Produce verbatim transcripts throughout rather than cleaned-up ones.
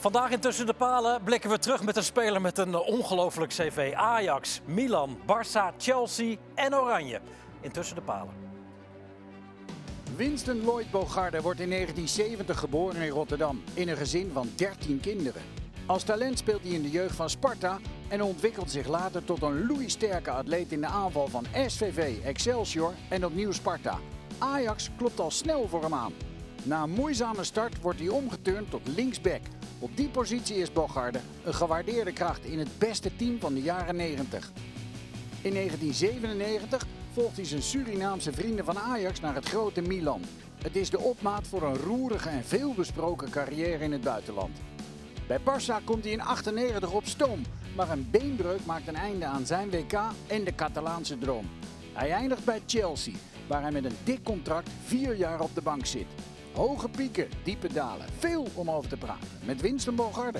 Vandaag in Tussen de Palen blikken we terug met een speler met een ongelooflijk cv. Ajax, Milan, Barça, Chelsea en Oranje. In Tussen de Palen. Winston Lloyd Bogarde wordt in negentien zeventig geboren in Rotterdam in een gezin van dertien kinderen. Als talent speelt hij in de jeugd van Sparta en ontwikkelt zich later tot een loeisterke atleet in de aanval van S V V, Excelsior en opnieuw Sparta. Ajax klopt al snel voor hem aan. Na een moeizame start wordt hij omgeturnd tot linksback. Op die positie is Bogarde een gewaardeerde kracht in het beste team van de jaren negentig. In negentien zevenennegentig volgt hij zijn Surinaamse vrienden van Ajax naar het grote Milan. Het is de opmaat voor een roerige en veelbesproken carrière in het buitenland. Bij Barça komt hij in achtennegentig op stoom, maar een beenbreuk maakt een einde aan zijn W K en de Catalaanse droom. Hij eindigt bij Chelsea, waar hij met een dik contract vier jaar op de bank zit. Hoge pieken, diepe dalen, veel om over te praten met Winston Bogarde.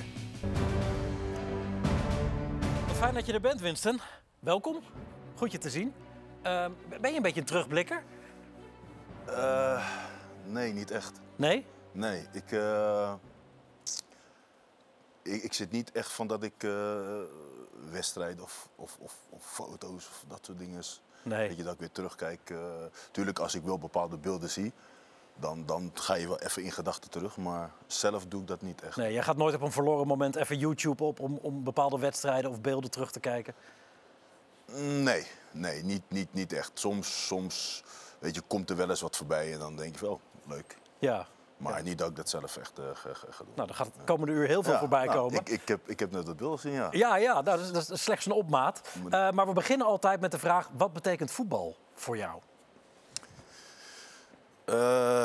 Wat fijn dat je er bent, Winston. Welkom, goed je te zien. Uh, ben je een beetje een terugblikker? Uh, nee, niet echt. Nee? Nee, ik, uh, ik, ik zit niet echt van dat ik uh, wedstrijden of, of, of, of foto's of dat soort dingen. Nee. Weet je, dat ik weer terugkijk. Uh, tuurlijk, als ik wel bepaalde beelden zie, dan, dan ga je wel even in gedachten terug. Maar zelf doe ik dat niet echt. Nee, jij gaat nooit op een verloren moment even YouTube op om, om bepaalde wedstrijden of beelden terug te kijken? Nee, nee, niet, niet, niet echt. Soms, soms weet je, komt er wel eens wat voorbij en dan denk je wel, leuk. Ja. Maar ja. niet dat ik dat zelf echt uh, ga, ga doen. Nou, dan gaat het komende uur heel veel ja, voorbij nou, komen. Ik, ik, heb, ik heb net dat beeld gezien, ja. Ja, ja nou, dat, is, dat is slechts een opmaat. Uh, maar we beginnen altijd met de vraag, wat betekent voetbal voor jou? Uh,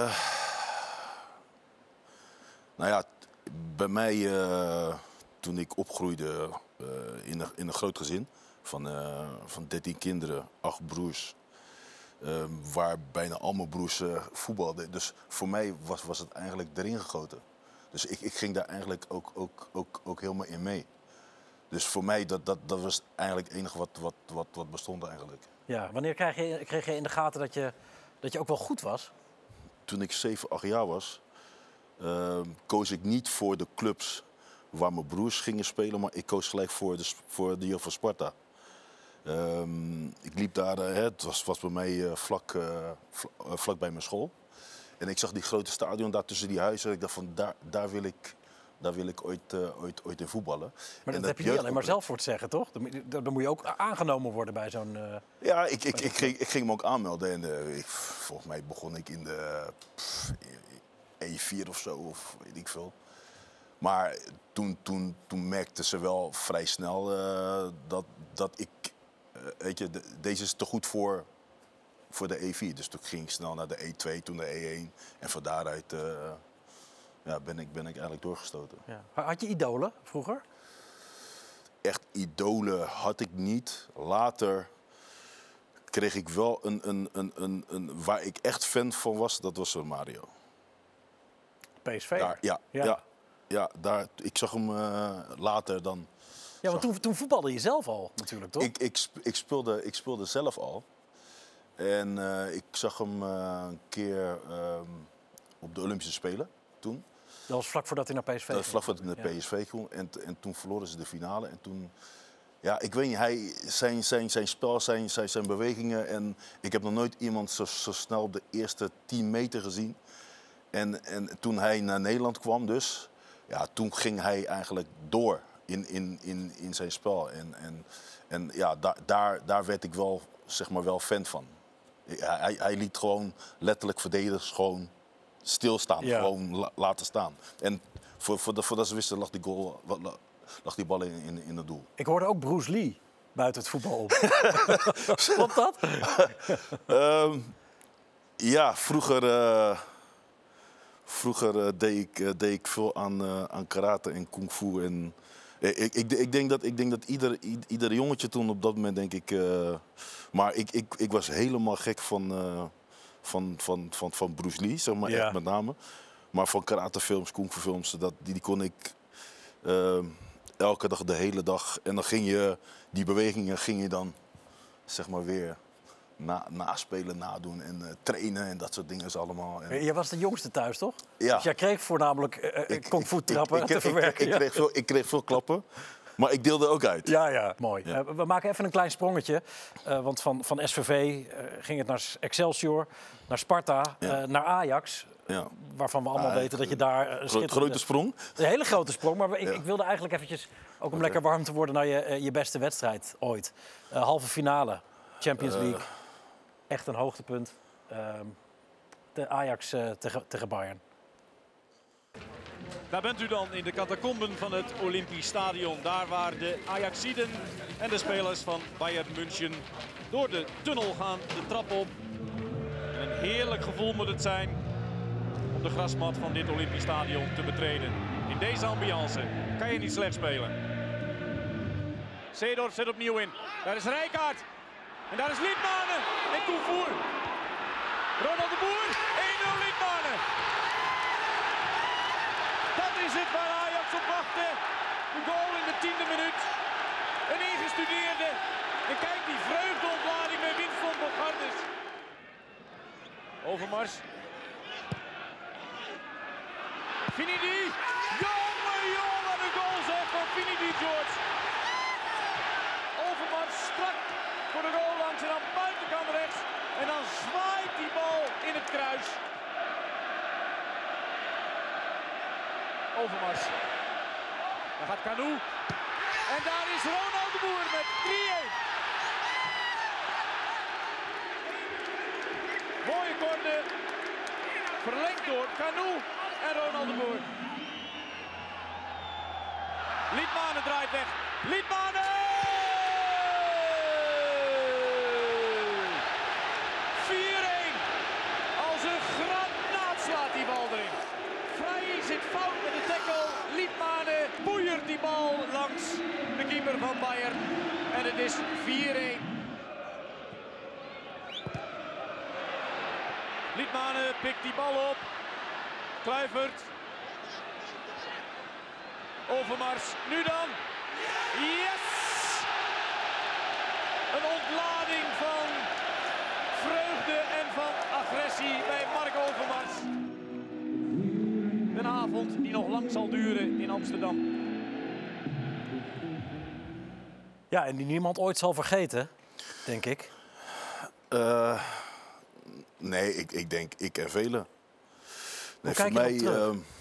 nou ja, bij mij, uh, toen ik opgroeide uh, in, een, in een groot gezin van, uh, van dertien kinderen, acht broers. Uh, waar bijna al mijn broers uh, voetbalden. Dus voor mij was, was het eigenlijk erin gegoten. Dus ik, ik ging daar eigenlijk ook, ook, ook, ook helemaal in mee. Dus voor mij, dat, dat, dat was eigenlijk het enige wat, wat, wat, wat bestond eigenlijk. Ja, wanneer kreeg je, kreeg je in de gaten dat je, dat je ook wel goed was? Toen ik zeven, acht jaar was, uh, koos ik niet voor de clubs waar mijn broers gingen spelen, maar ik koos gelijk voor de, voor de jeugd van Sparta. Um, ik liep daar, uh, het was, was bij mij uh, vlak, uh, vlak, uh, vlak bij mijn school. En ik zag die grote stadion daar tussen die huizen. Ik dacht van, daar, daar wil ik, daar wil ik ooit, uh, ooit, ooit in voetballen. Maar dat, dat heb je niet alleen maar zelf voor te zeggen, toch? Dan, dan moet je ook aangenomen worden bij zo'n... Uh... Ja, ik, ik, ik, ging, ik ging me ook aanmelden. En uh, ik, volgens mij begon ik in de pff, E vier of zo, of weet ik veel. Maar toen, toen, toen merkten ze wel vrij snel uh, dat, dat ik... Uh, weet je, de, deze is te goed voor, voor de E vier. Dus toen ging ik snel naar de E twee, toen de E één. En van daaruit uh, ja, ben, ik, ben ik eigenlijk doorgestoten. Ja. Had je idolen vroeger? Echt idolen had ik niet. Later kreeg ik wel een, een, een, een, een... Waar ik echt fan van was, dat was Mario. P S V? Daar, ja, ja. ja, ja daar, ik zag hem uh, later dan... Ja, want toen, toen voetbalde je zelf al natuurlijk, toch? Ik, ik, ik, speelde, ik speelde zelf al. En uh, ik zag hem uh, een keer uh, op de Olympische Spelen toen. Dat was vlak voordat hij naar P S V ging? Dat was vlak voordat hij naar ja. P S V ging. En, en toen verloren ze de finale. En toen, ja, ik weet niet, hij, zijn, zijn, zijn spel, zijn, zijn, zijn bewegingen. En ik heb nog nooit iemand zo, zo snel op de eerste tien meter gezien. En, en toen hij naar Nederland kwam dus, ja, toen ging hij eigenlijk door. In, in, in, in zijn spel. En, en, en ja, da, daar, daar werd ik wel, zeg maar, wel fan van. Hij, hij liet gewoon letterlijk verdedigers gewoon stilstaan. Ja. Gewoon la, laten staan. En voor, voor, de, voordat ze wisten lag die, goal, lag die bal in, in, in het doel. Ik hoorde ook Bruce Lee buiten het voetbal op. Klopt dat? um, ja, vroeger... Uh, vroeger uh, deed, ik, uh, deed ik veel aan, uh, aan karate en kung fu en... Ik, ik, ik denk dat, ik denk dat ieder, ieder jongetje toen op dat moment, denk ik... Uh, maar ik, ik, ik was helemaal gek van, uh, van, van, van, van Bruce Lee, zeg maar, ja. Echt met name. Maar van karatefilms, kung fu films, dat, die, die kon ik uh, elke dag, de hele dag. En dan ging je, die bewegingen ging je dan, zeg maar, weer na, naspelen, nadoen en uh, trainen en dat soort dingen is allemaal. En... Je was de jongste thuis, toch? Ja. Dus jij kreeg voornamelijk uh, kung fu trappen te verwerken. Ik, ik, ik, kreeg veel, ik kreeg veel klappen, maar ik deelde ook uit. Ja, ja, mooi. Ja. Uh, we maken even een klein sprongetje. Uh, want van, van S V V uh, ging het naar Excelsior, naar Sparta, Ja. uh, naar Ajax. Ja. Waarvan we allemaal Ah, weten dat je daar... Uh, Gro grote sprong. Een hele grote sprong, maar ik, Ja. ik wilde eigenlijk eventjes... ook om okay. lekker warm te worden naar je, uh, je beste wedstrijd ooit. Uh, halve finale, Champions League. Uh. Echt een hoogtepunt. Uh, de Ajax uh, tegen, tegen Bayern. Daar bent u dan in de catacomben van het Olympisch Stadion. Daar waar de Ajaxiden en de spelers van Bayern München door de tunnel gaan, de trap op. En een heerlijk gevoel moet het zijn om de grasmat van dit Olympisch Stadion te betreden. In deze ambiance kan je niet slecht spelen. Seedorf zet opnieuw in. Daar is Rijkaard. En daar is Liedmanen en Koevoer. Ronald de Boer, één nul Liedmanen. Dat is het waar Ajax op wachtte. De goal in de tiende minuut. Een ingestudeerde. En kijk die vreugdeontlading met Winston Bogardes. Overmars. Finidi. Jongen, jongen, wat een goal zeg van Finidi George. Overmars strak voor de goal langs en dan buitenkant rechts. En dan zwaait die bal in het kruis. Overmars. Daar gaat Canu. En daar is Ronald de Boer met drie-een. Mooie corner. Verlengd door Canu en Ronald de Boer. Liedmanen draait weg. Liedmanen! vier-een. Als een granaat slaat die bal erin. Vrij zit fout met de tackle. Liedmanen boeiert die bal langs de keeper van Bayern. En het is vier-een. Liedmanen pikt die bal op. Kluivert. Overmars. Nu dan. Yes! Een ontlading van vreugde en van agressie bij Mark Overmars. Een avond die nog lang zal duren in Amsterdam. Ja, en die niemand ooit zal vergeten, denk ik. Uh, nee, ik, ik denk ik en velen. Nee, Hoe kijk je voor mij, terug? Uh,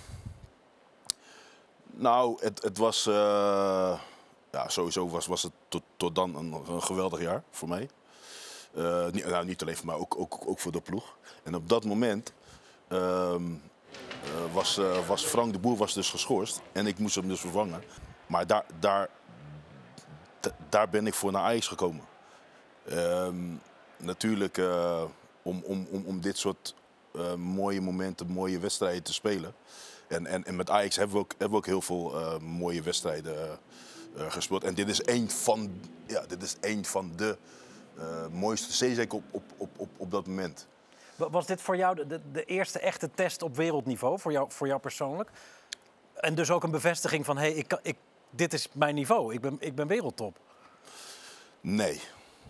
nou, het, het was... Uh, ja, sowieso was, was het tot, tot dan een, een geweldig jaar voor mij. Uh, niet, nou, niet alleen voor mij, ook, ook, ook voor de ploeg. En op dat moment uh, uh, was, uh, was Frank de Boer was dus geschorst. En ik moest hem dus vervangen. Maar daar, daar, d- daar ben ik voor naar Ajax gekomen. Uh, natuurlijk uh, om, om, om, om dit soort uh, mooie momenten, mooie wedstrijden te spelen. En, en, en met Ajax hebben we ook, hebben we ook heel veel uh, mooie wedstrijden uh, uh, gespeeld. En dit is één van, ja, dit is één van de uh, mooiste, zeker op, op, op, op, op dat moment. Was dit voor jou de, de, de eerste echte test op wereldniveau, voor jou, voor jou persoonlijk? En dus ook een bevestiging van, hé, hey, ik, ik, dit is mijn niveau, ik ben, ik ben wereldtop? Nee.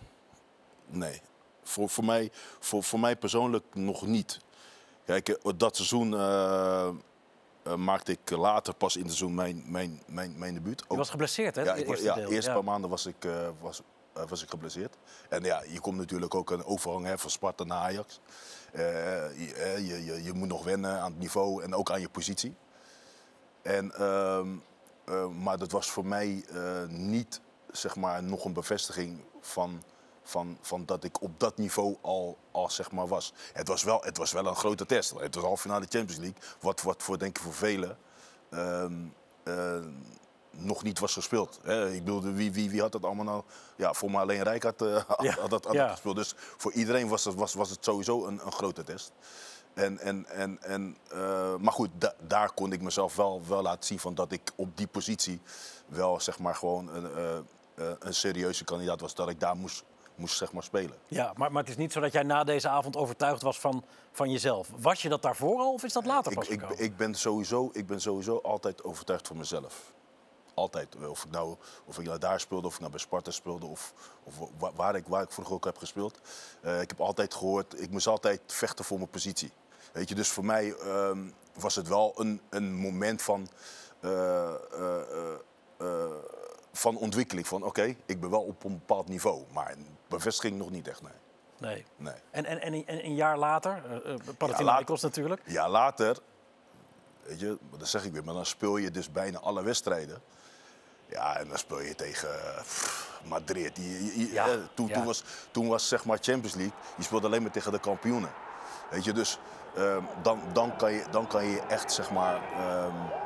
Nee. Voor, voor, mij, voor, voor mij persoonlijk nog niet. Kijk, dat seizoen uh, uh, maakte ik later pas in het seizoen mijn, mijn, mijn, mijn debuut. Je was geblesseerd, hè? Ja, de ik was, eerste ja, deel. de eerste ja. paar maanden was ik, uh, was, uh, was ik geblesseerd. En ja, je komt natuurlijk ook een overgang hè, van Sparta naar Ajax. Uh, je, je, je, je moet nog wennen aan het niveau en ook aan je positie. En, uh, uh, maar dat was voor mij uh, niet zeg maar, nog een bevestiging van, van, van dat ik op dat niveau al, al zeg maar, was. Het was, wel, het was wel een grote test. Het was half finale Champions League, wat, wat voor, denk ik voor velen uh, uh, nog niet was gespeeld. Hè? Ik bedoel, wie, wie, wie had dat allemaal nou? Ja, voor mij alleen Rijkaard uh, had, Ja. had dat had Ja. dat gespeeld. Dus voor iedereen was het, was, was het sowieso een, een grote test. En, en, en, en, uh, maar goed, da- daar kon ik mezelf wel, wel laten zien van dat ik op die positie wel zeg maar, gewoon een, uh, uh, een serieuze kandidaat was. Dat ik daar moest, moest zeg maar, spelen. Ja, maar, maar het is niet zo dat jij na deze avond overtuigd was van, van jezelf. Was je dat daarvoor al of is dat later Ik, pas ik, gekomen? ik, ben sowieso, ik ben sowieso altijd overtuigd van mezelf. Altijd. Of ik nou, of ik nou daar speelde, of ik nou bij Sparta speelde, of, of waar, waar, ik, waar ik vroeger ook heb gespeeld. Uh, ik heb altijd gehoord, ik moest altijd vechten voor mijn positie. Weet je, dus voor mij uh, was het wel een, een moment van, uh, uh, uh, uh, van ontwikkeling. Van oké, okay, ik ben wel op een bepaald niveau, maar bevestiging nog niet echt, nee. Nee. nee. En, en, en een jaar later, uh, Panathinaikos ja, natuurlijk? Ja, later, weet je, dat zeg ik weer, maar dan speel je dus bijna alle wedstrijden. Ja, en dan speel je tegen pff, Madrid. Je, je, ja, eh, toen, ja. toen, was, toen was zeg maar Champions League, je speelde alleen maar tegen de kampioenen. Weet je, dus uh, dan, dan, kan je, dan kan je echt zeg maar uh,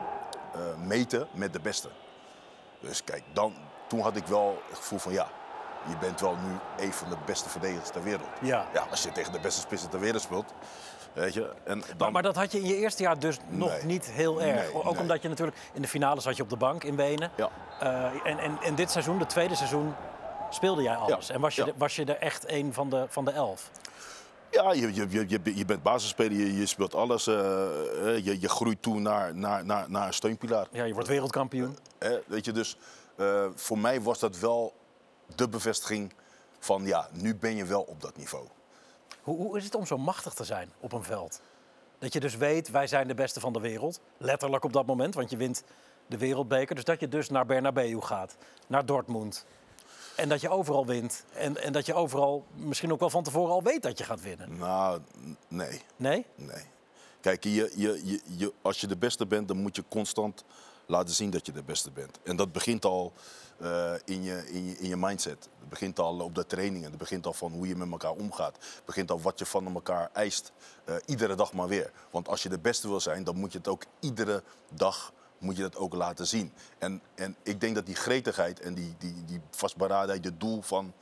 uh, meten met de beste. Dus kijk, dan, toen had ik wel het gevoel van ja, je bent wel nu een van de beste verdedigers ter wereld. Ja. Ja, als je tegen de beste spitsen ter wereld speelt, weet je. En dan... maar, maar dat had je in je eerste jaar dus nog nee. niet heel erg. Nee, Ook nee. omdat je natuurlijk in de finale zat je op de bank in Wenen. Ja. Uh, en, en, en dit seizoen, het tweede seizoen, speelde jij alles. Ja. En was je, ja. de, was je er echt een van de, van de elf? Ja, je, je, je, je bent basisspeler, je, je speelt alles. Uh, je, je groeit toe naar, naar, naar, naar een steunpilaar. Ja, je wordt wereldkampioen. Uh, uh, weet je, dus uh, voor mij was dat wel de bevestiging van ja, nu ben je wel op dat niveau. Hoe, hoe is het om zo machtig te zijn op een veld? Dat je dus weet, wij zijn de beste van de wereld. Letterlijk op dat moment, want je wint de wereldbeker. Dus dat je dus naar Bernabeu gaat, naar Dortmund. En dat je overal wint. En, en dat je overal misschien ook wel van tevoren al weet dat je gaat winnen. Nou, nee. Nee? Nee. Kijk, je, je, je, je, als je de beste bent, dan moet je constant laten zien dat je de beste bent. En dat begint al uh, in, je, in, je, in je mindset. Het begint al op de trainingen. Het begint al van hoe je met elkaar omgaat. Het begint al wat je van elkaar eist. Uh, iedere dag maar weer. Want als je de beste wil zijn, dan moet je het ook iedere dag moet je dat ook laten zien. En, en ik denk dat die gretigheid en die, die, die vastberadenheid, het doel van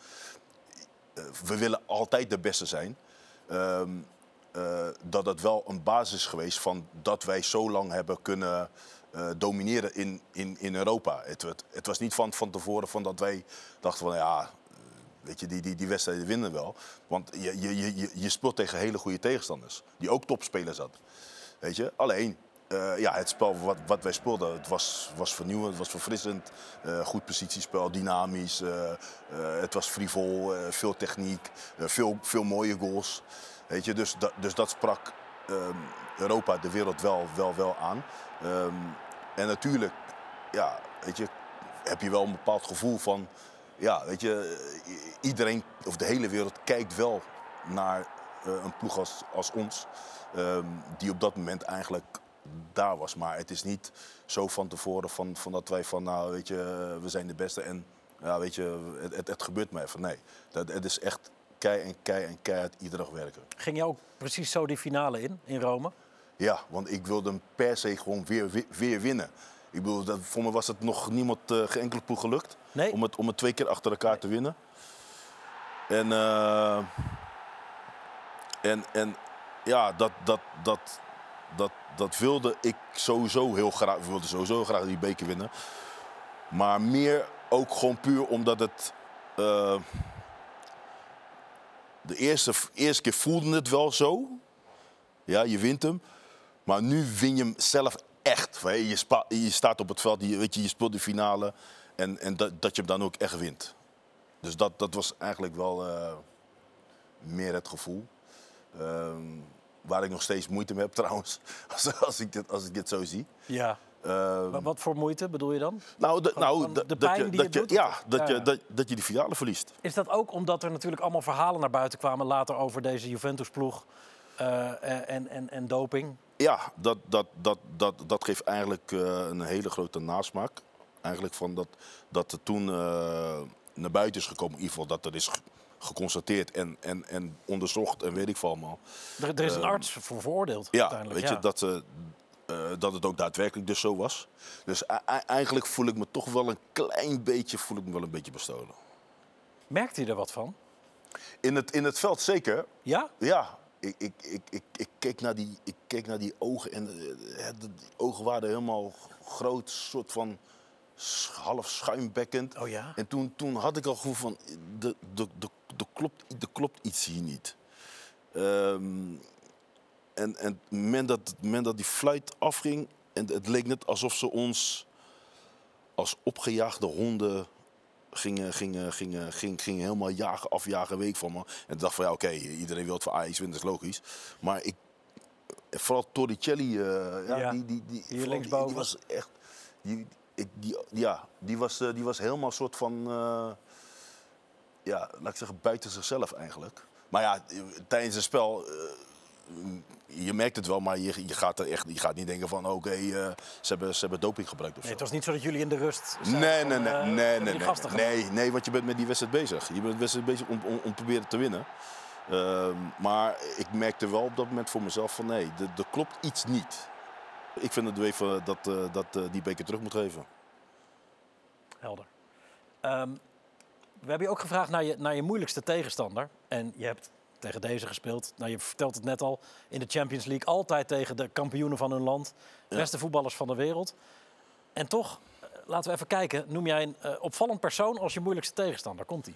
uh, we willen altijd de beste zijn. Uh, uh, dat dat wel een basis is geweest van dat wij zo lang hebben kunnen uh, domineren in, in, in Europa. Het, het, het was niet van, van tevoren van dat wij dachten van ja, weet je, die, die, die wedstrijden winnen wel. Want je, je, je, je speelt tegen hele goede tegenstanders, die ook topspelers hadden. Weet je, alleen uh, ja, het spel wat, wat wij speelden, het was, was vernieuwend, het was verfrissend. Uh, goed positiespel, dynamisch, uh, uh, het was frivol, uh, veel techniek, uh, veel, veel mooie goals. Weet je, dus, dat, dus dat sprak um, Europa, de wereld wel, wel, wel aan. Um, en natuurlijk, ja, weet je, heb je wel een bepaald gevoel van, ja, weet je, iedereen, of de hele wereld kijkt wel naar uh, een ploeg als, als ons. Um, die op dat moment eigenlijk daar was. Maar het is niet zo van tevoren van, van dat wij van, nou weet je, we zijn de beste en ja, weet je, het, het, het gebeurt me even. Nee, dat, het is echt kei en kei en keihard iedere dag werken. Ging je ook precies zo die finale in, in Rome? Ja, want ik wilde hem per se gewoon weer, weer, weer winnen. Ik bedoel, dat, voor me was het nog niemand, uh, geen enkele ploeg gelukt. Nee? Om het, om het twee keer achter elkaar te winnen. En, uh, en, en ja, dat, dat, dat, dat, dat wilde ik sowieso heel graag. Ik wilde sowieso heel graag die beker winnen. Maar meer ook gewoon puur omdat het... Uh, de eerste, eerste keer voelde het wel zo. Ja, je wint hem. Maar nu win je hem zelf echt. Je, spa, je staat op het veld, je, weet je, je speelt de finale. En, en dat, dat je hem dan ook echt wint. Dus dat, dat was eigenlijk wel uh, meer het gevoel. Uh, waar ik nog steeds moeite mee heb trouwens. Als, als, ik, dit, als ik dit zo zie. Ja. Uh, Wat voor moeite bedoel je dan? Nou, de, nou de pijn dat je, die dat het je, doet? ja, dat, ja, je, ja. dat, dat je die finale verliest. Is dat ook omdat er natuurlijk allemaal verhalen naar buiten kwamen later over deze Juventus-ploeg uh, en, en, en doping? Ja, dat, dat, dat, dat, dat geeft eigenlijk uh, een hele grote nasmaak. Eigenlijk van dat, dat er toen uh, naar buiten is gekomen, in ieder geval dat er is geconstateerd en, en, en onderzocht en weet ik veel allemaal. Er, er is een uh, arts voor veroordeeld ja, uiteindelijk. Weet ja, je, dat, uh, uh, dat het ook daadwerkelijk dus zo was. Dus uh, eigenlijk voel ik me toch wel een klein beetje, voel ik me wel een beetje bestolen. Merkt u er wat van? In het, in het veld zeker. Ja? Ja. Ik, ik, ik, ik, ik, keek naar die, ik keek naar die ogen en uh, die ogen waren helemaal groot, soort van half schuimbekkend. Oh ja? En toen, toen had ik al gevoel van, er klopt, klopt iets hier niet. Um, en en het moment dat, moment dat die fluit afging, en het leek net alsof ze ons, als opgejaagde honden gingen, gingen, gingen, gingen, gingen helemaal jagen, afjagen, week van me. En ik dacht van ja, oké, okay, iedereen wil het voor Ajax winnen, dat is logisch. Maar ik, vooral Torricelli, uh, ja, ja, die, die, die, hier die, die was echt, die, ik, die, ja, die was, uh, die was helemaal een soort van, uh, ja, laat ik zeggen, buiten zichzelf eigenlijk. Maar ja, tijdens het spel, uh, je merkt het wel, maar je, je, gaat, er echt, je gaat niet denken van oké, okay, uh, ze, hebben, ze hebben doping gebruikt of nee, zo. Het was niet zo dat jullie in de rust zijn nee, van, nee, nee, uh, nee, nee, nee, nee, nee, want je bent met die wedstrijd bezig. Je bent de wedstrijd bezig om, om, om te proberen te winnen. Uh, maar ik merkte wel op dat moment voor mezelf van nee, er klopt iets niet. Ik vind het even dat, uh, dat uh, die beker terug moet geven. Helder. Um, we hebben je ook gevraagd naar je, naar je moeilijkste tegenstander. En je hebt tegen deze gespeeld. Nou, je vertelt het net al, in de Champions League altijd tegen de kampioenen van hun land. De beste ja. voetballers van de wereld. En toch, uh, laten we even kijken. Noem jij een uh, opvallend persoon als je moeilijkste tegenstander? Komt-ie.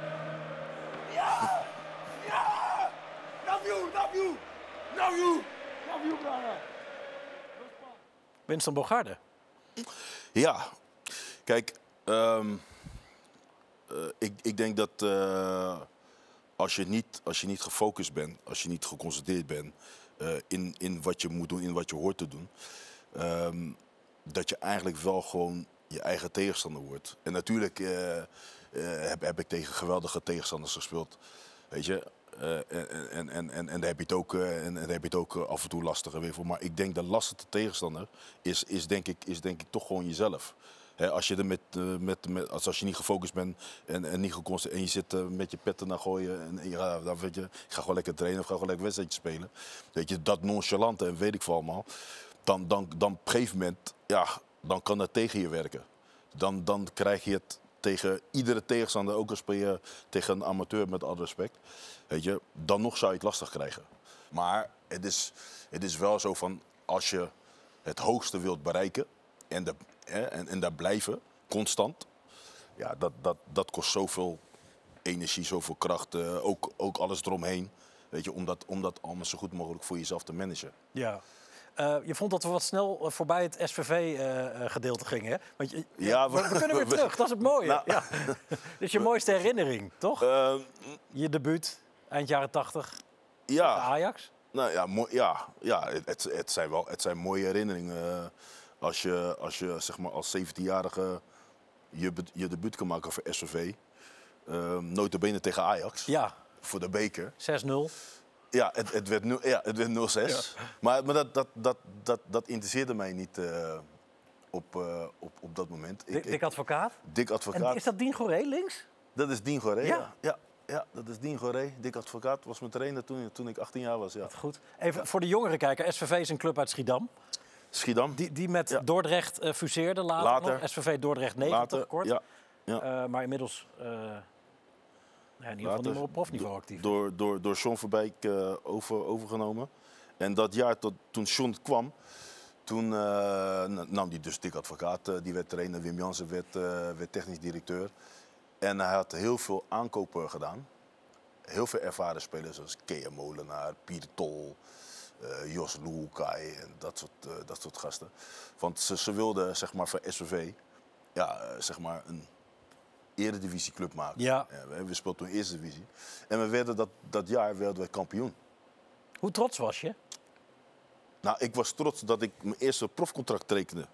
Ja! Ja! Love you, love you! Love you! Love you, brother! Winston Bogarde. Ja, kijk, um, uh, ik, ik denk dat uh, als, je niet, als je niet gefocust bent, als je niet geconcentreerd bent uh, in, in wat je moet doen, in wat je hoort te doen, um, dat je eigenlijk wel gewoon je eigen tegenstander wordt. En natuurlijk uh, uh, heb, heb ik tegen geweldige tegenstanders gespeeld, weet je. Uh, en, en, en, en, en daar heb je het ook, uh, en, en daar heb je het ook uh, af en toe lastiger weer voor. Maar ik denk de lastigste tegenstander is, is, denk ik, is denk ik toch gewoon jezelf. He, als je er met, uh, met, met als, als je niet gefocust bent en, en niet geconcentreerd en je zit uh, met je petten naar gooien en, en je, uh, dan weet je, ik ga gewoon lekker trainen of ga gewoon lekker wedstrijdje spelen. Weet je, dat nonchalante en weet ik veel allemaal. Dan, dan, dan op een gegeven moment, ja, dan kan dat tegen je werken. Dan, dan krijg je het tegen iedere tegenstander, ook al speel je tegen een amateur met alle respect. Weet je, dan nog zou je het lastig krijgen. Maar het is, het is wel zo van, als je het hoogste wilt bereiken en, de, hè, en, en daar blijven, constant. Ja, dat, dat, dat kost zoveel energie, zoveel kracht, uh, ook, ook alles eromheen. Weet je, om dat, om dat allemaal zo goed mogelijk voor jezelf te managen. Ja. Uh, je vond dat we wat snel voorbij het S V V-gedeelte uh, gingen, hè? Want je, ja, we, we kunnen weer terug, dat is het mooie. Nou, ja. Dit is je mooiste herinnering, toch? Uh, je debuut, eind jaren tachtig, ja, Ajax? Nou ja, mo- ja, ja het, het, zijn wel, het zijn mooie herinneringen. Uh, als je, als je zeg maar, als zeventienjarige je, je debuut kan maken voor S V V. Uh, nota bene tegen Ajax, ja. Voor de beker. zes nul. Ja, het, het werd, nul, ja, het werd nul zes. Ja. Maar, maar dat, dat, dat, dat, dat interesseerde mij niet uh, op, uh, op, op dat moment. Ik, Dik Advocaat? Dik Advocaat. En is dat Dien Goré links? Dat is Dien Goré, ja. ja. ja. Ja, dat is Dien Goré. Dik Advocaat was mijn trainer toen, toen ik achttien jaar was. Ja. Dat goed. Even ja. voor de jongere kijker. S V V is een club uit Schiedam. Schiedam. Die, die met ja. Dordrecht uh, fuseerde later, later nog. S V V Dordrecht negentig kort. Ja. Ja. Uh, maar inmiddels... Uh, Ja, in ieder geval niet meer op profniveau actief. Door, door, door John Verbeek uh, over, overgenomen. En dat jaar tot, toen John kwam, toen uh, nam hij dus Dik Advocaat. Uh, die werd trainer, Wim Jansen werd, uh, werd technisch directeur. En hij had heel veel aankopen gedaan. Heel veel ervaren spelers zoals Kea Molenaar, Pieter Tol, uh, Jos Luukai en dat soort, uh, dat soort gasten. Want ze, ze wilden zeg maar, voor S V V ja, uh, zeg maar een eredivisieclub maken. Ja. Ja, we speelden toen eerste divisie. En we werden dat, dat jaar werden we kampioen. Hoe trots was je? Nou, ik was trots dat ik mijn eerste profcontract tekende.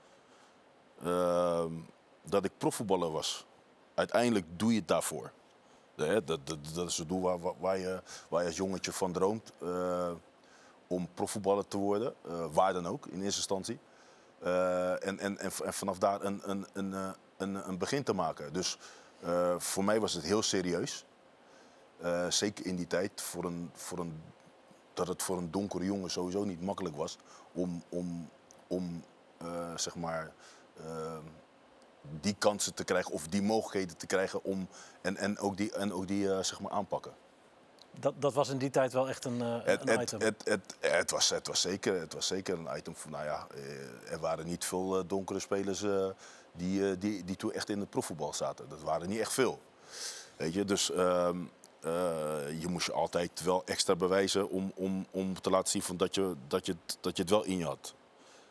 Uh, dat ik profvoetballer was. Uiteindelijk doe je het daarvoor. Dat, dat, dat, dat is het doel waar, waar, je, waar je als jongetje van droomt. Uh, om profvoetballer te worden. Uh, waar dan ook, in eerste instantie. Uh, en, en, en, en vanaf daar een, een, een, een, een begin te maken. Dus uh, voor mij was het heel serieus. Uh, zeker in die tijd. Voor een, voor een, dat het voor een donkere jongen sowieso niet makkelijk was. Om, om, om uh, zeg maar, uh, die kansen te krijgen. Of die mogelijkheden te krijgen. Om, en, en ook die, en ook die uh, zeg maar aanpakken. Dat, dat was in die tijd wel echt een, uh, het, een het, item. Het, het, het, het, was, het, was zeker, het was zeker een item. Van, nou ja, er waren niet veel uh, donkere spelers uh, die, uh, die, die toen echt in het profvoetbal zaten. Dat waren niet echt veel. Weet je, dus uh, uh, je moest je altijd wel extra bewijzen om, om, om te laten zien van dat, je, dat, je, dat je het wel in je had.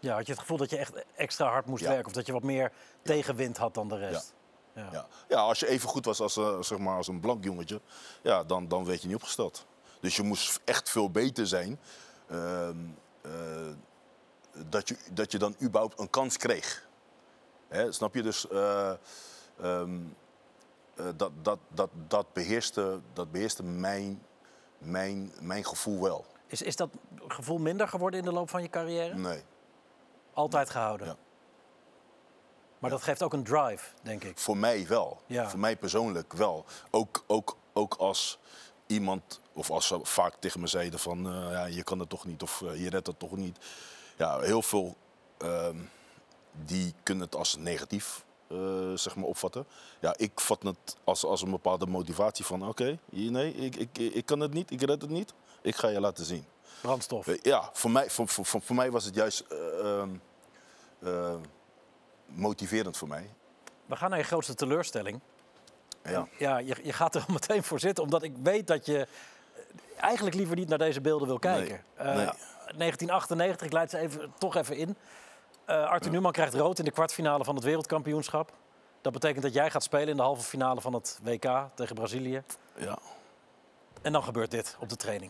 Ja, had je het gevoel dat je echt extra hard moest Ja. werken? Of dat je wat meer tegenwind had dan de rest? Ja. Ja. Ja, als je even goed was als, uh, zeg maar als een blank jongetje, ja, dan, dan werd je niet opgesteld. Dus je moest echt veel beter zijn, uh, uh, dat, je, dat je dan überhaupt een kans kreeg. Hè, snap je? Dus uh, um, uh, dat, dat, dat, dat, beheerste, dat beheerste mijn, mijn, mijn gevoel wel. Is, is dat gevoel minder geworden in de loop van je carrière? Nee. Altijd gehouden? Ja. Maar dat geeft ook een drive, denk ik. Voor mij wel. Ja. Voor mij persoonlijk wel. Ook, ook, ook als iemand, of als ze vaak tegen me zeiden van uh, ja, je kan het toch niet of uh, je redt het toch niet. Ja, heel veel uh, die kunnen het als negatief uh, zeg maar opvatten. Ja, ik vat het als, als een bepaalde motivatie van oké, okay, nee, ik, ik, ik kan het niet, ik red het niet. Ik ga je laten zien. Brandstof. Uh, ja, voor mij, voor, voor, voor mij was het juist uh, uh, uh, motiverend voor mij. We gaan naar je grootste teleurstelling. Ja. Ja, je, je gaat er al meteen voor zitten, omdat ik weet dat je eigenlijk liever niet naar deze beelden wil kijken. Nee, Uh, nee. negentien achtennegentig, ik leid ze even, toch even in. Uh, Arthur ja. Newman krijgt rood in de kwartfinale van het wereldkampioenschap. Dat betekent dat jij gaat spelen in de halve finale van het W K tegen Brazilië. Ja. En dan gebeurt dit op de training.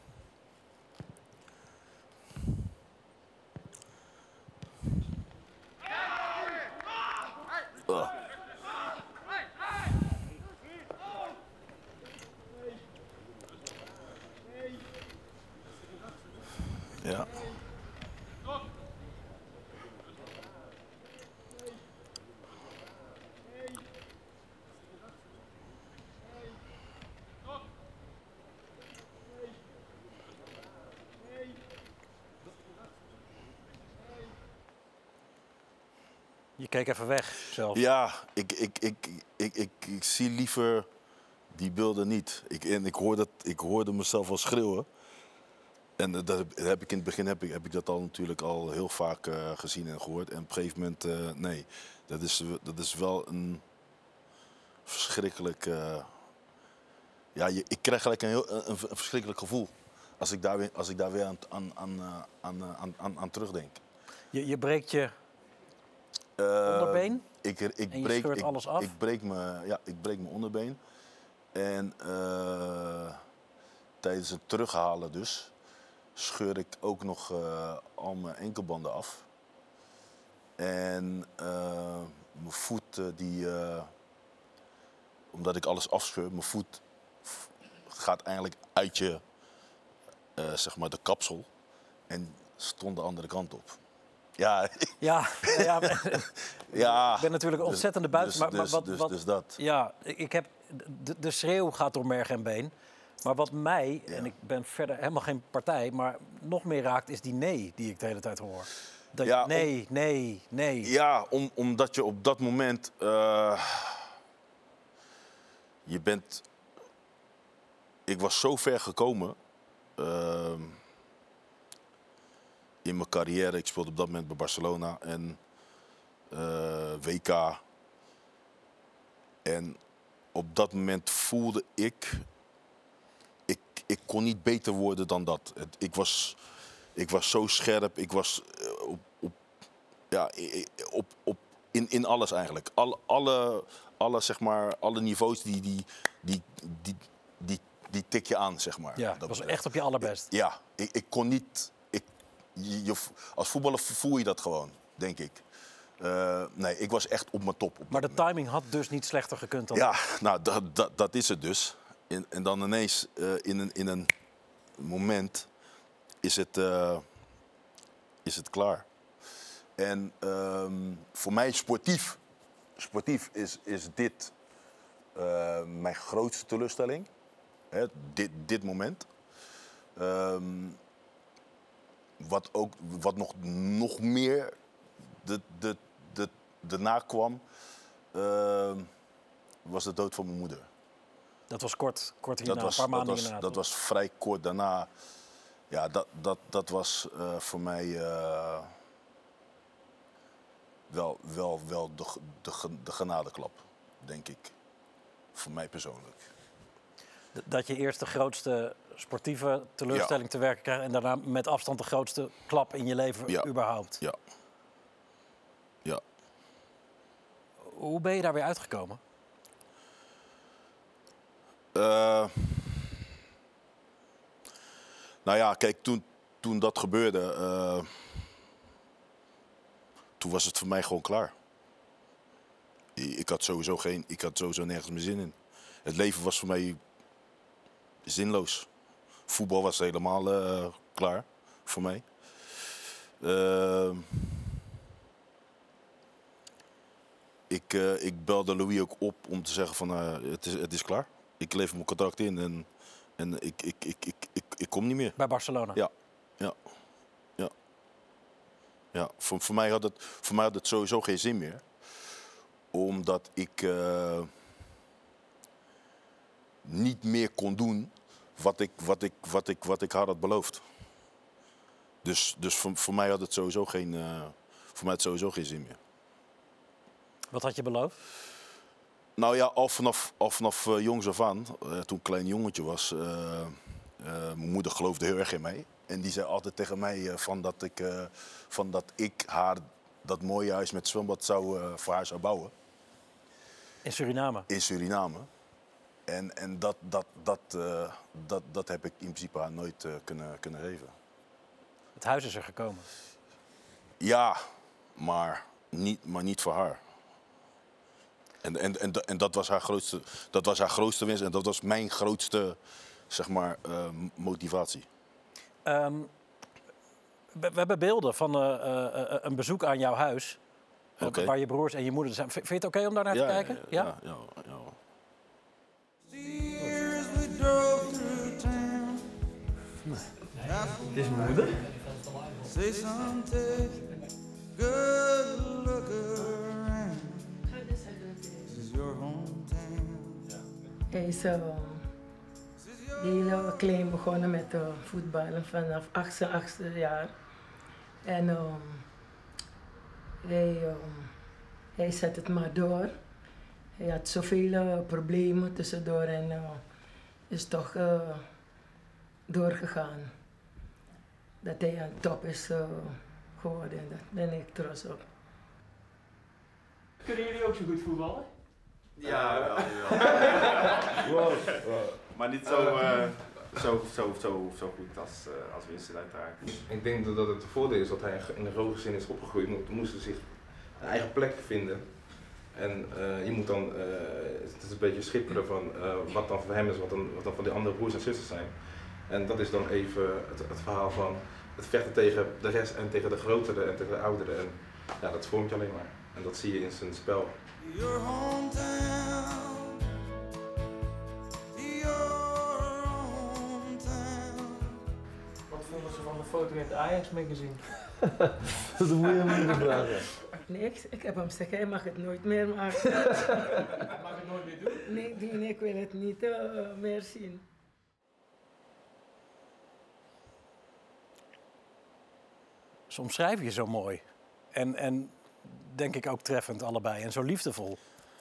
Uh. Ja. Je keek even weg zelf. Ja, ik, ik, ik, ik, ik, ik zie liever die beelden niet. Ik, en ik hoorde, ik hoorde mezelf al schreeuwen. En dat heb ik in het begin heb ik, heb ik dat al natuurlijk al heel vaak uh, gezien en gehoord. En op een gegeven moment, uh, nee, dat is, dat is wel een verschrikkelijk... Uh, ja, je, ik krijg gelijk een, heel, een, een verschrikkelijk gevoel als ik daar weer, als ik daar weer aan, aan, aan, aan, aan, aan, aan terugdenk. Je, je breekt je uh, onderbeen ik, ik, en je breek, scheurt ik, alles af? Ik breek, me, ja, ik breek mijn onderbeen. En uh, tijdens het terughalen dus... scheur ik ook nog uh, al mijn enkelbanden af. En uh, mijn voet, uh, die, uh, omdat ik alles afscheur, mijn voet gaat eigenlijk uit je, uh, zeg maar de kapsel. En stond de andere kant op. Ja, ja, ja, ja. Ik ben natuurlijk een ontzettende dus, buiten. dus, Maar, maar wat, dus, wat, dus dat. Ja, ik heb, de, de schreeuw gaat door merg en been. Maar wat mij, Ja. en ik ben verder helemaal geen partij, maar nog meer raakt, is die nee die ik de hele tijd hoor. Dat Ja, je, nee, om, nee, nee. Ja, om, omdat je op dat moment... Uh, je bent... Ik was zo ver gekomen uh, in mijn carrière. Ik speelde op dat moment bij Barcelona en uh, W K. En op dat moment voelde ik... Ik, ik kon niet beter worden dan dat. Het, ik, was, ik was zo scherp. Ik was uh, op, op, ja, op, op, in, in alles eigenlijk. Alle, alle, alle, zeg maar, alle niveaus die, die, die, die, die, die tik je aan, zeg maar. Ja, dat was betreft. echt op je allerbest. Ja, ik, ik kon niet... Ik, je, als voetballer voel je dat gewoon, denk ik. Uh, nee, ik was echt op mijn top. Op maar de moment. timing had dus niet slechter gekund dan... Ja, nou, dat, dat, dat is het dus. En, en dan ineens uh, in, een, in een moment is het, uh, is het klaar. En um, voor mij sportief, sportief is, is dit uh, mijn grootste teleurstelling. Hè, dit, dit moment. Um, wat, ook, wat nog, nog meer de, de, de, daarna kwam, uh, was de dood van mijn moeder. Dat was kort, kort hierna, dat was, een paar maanden dat was, hierna. Dat was vrij kort daarna. Ja, dat, dat, dat was uh, voor mij uh, wel, wel, wel de, de, de genadeklap, denk ik. Voor mij persoonlijk. D- dat je eerst de grootste sportieve teleurstelling Ja. te werken krijgt... en daarna met afstand de grootste klap in je leven Ja. überhaupt. Ja. Ja. Hoe ben je daar weer uitgekomen? Uh, nou ja, kijk, toen, toen dat gebeurde... Uh, toen was het voor mij gewoon klaar. Ik had sowieso, geen, ik had sowieso nergens meer zin in. Het leven was voor mij zinloos. Voetbal was helemaal uh, klaar voor mij. Uh, ik, uh, ik belde Louis ook op om te zeggen van uh, het, is, het is klaar. Ik lever mijn contract in en, en ik, ik, ik, ik, ik, ik kom niet meer. Bij Barcelona? Ja, ja, ja. ja. Voor, voor, mij had het, voor mij had het sowieso geen zin meer. Omdat ik uh, niet meer kon doen wat ik, wat ik, wat ik, wat ik haar had beloofd. Dus, dus voor, voor mij had het sowieso geen, uh, voor mij had het sowieso geen zin meer. Wat had je beloofd? Nou ja, al vanaf, al vanaf uh, jongs af aan, uh, toen ik een klein jongetje was, uh, uh, mijn moeder geloofde heel erg in mij. En die zei altijd tegen mij uh, van dat ik, uh, van dat ik haar dat mooie huis met zwembad zou, uh, voor haar zou bouwen. In Suriname? In Suriname. En, en dat, dat, dat, uh, dat, dat heb ik in principe haar nooit uh, kunnen, kunnen geven. Het huis is er gekomen? Ja, maar niet, maar niet voor haar. En, en, en, en dat, was haar grootste, dat was haar grootste wens en dat was mijn grootste, zeg maar, uh, motivatie. Um, we, we hebben beelden van uh, uh, een bezoek aan jouw huis. Uh, Okay. Waar je broers en je moeder zijn. V- vind je het oké okay om daar naar ja, te kijken? Ja, ja? ja, ja, ja. Het is mijn moeder. Say something good look around. This is your hometown. Hij is uh, heel klein begonnen met uh, voetballen vanaf achtste, achtste jaar. En um, hij, um, hij zet het maar door. Hij had zoveel uh, problemen tussendoor en uh, is toch uh, doorgegaan. Dat hij aan top is uh, geworden en daar ben ik trots op. Kunnen jullie ook zo goed voetballen? Ja, wel. wow. Wow. Maar niet zo, uh, zo, zo, zo, zo goed als, uh, als Winston uiteraard. Ik denk dat het het voordeel is dat hij in een groot gezin is opgegroeid. Hij moest zich een eigen plek vinden. En uh, je moet dan, uh, het is een beetje schipperen van uh, wat dan voor hem is, wat dan, wat dan voor de andere broers en zusters zijn. En dat is dan even het, het verhaal van het vechten tegen de rest en tegen de grotere en tegen de ouderen. En ja, dat vormt je alleen maar. En dat zie je in zijn spel. Your hometown. Your hometown. Wat vonden ze van de foto in het Ajax-magazine? Dat moet je hem niet vragen. Niks, ik heb hem gezegd, hij mag het nooit meer maken. Mag het nooit meer doen? Nee, nee, ik wil het niet uh, meer zien. Soms schrijf je zo mooi. En, en denk ik ook treffend allebei. En zo liefdevol.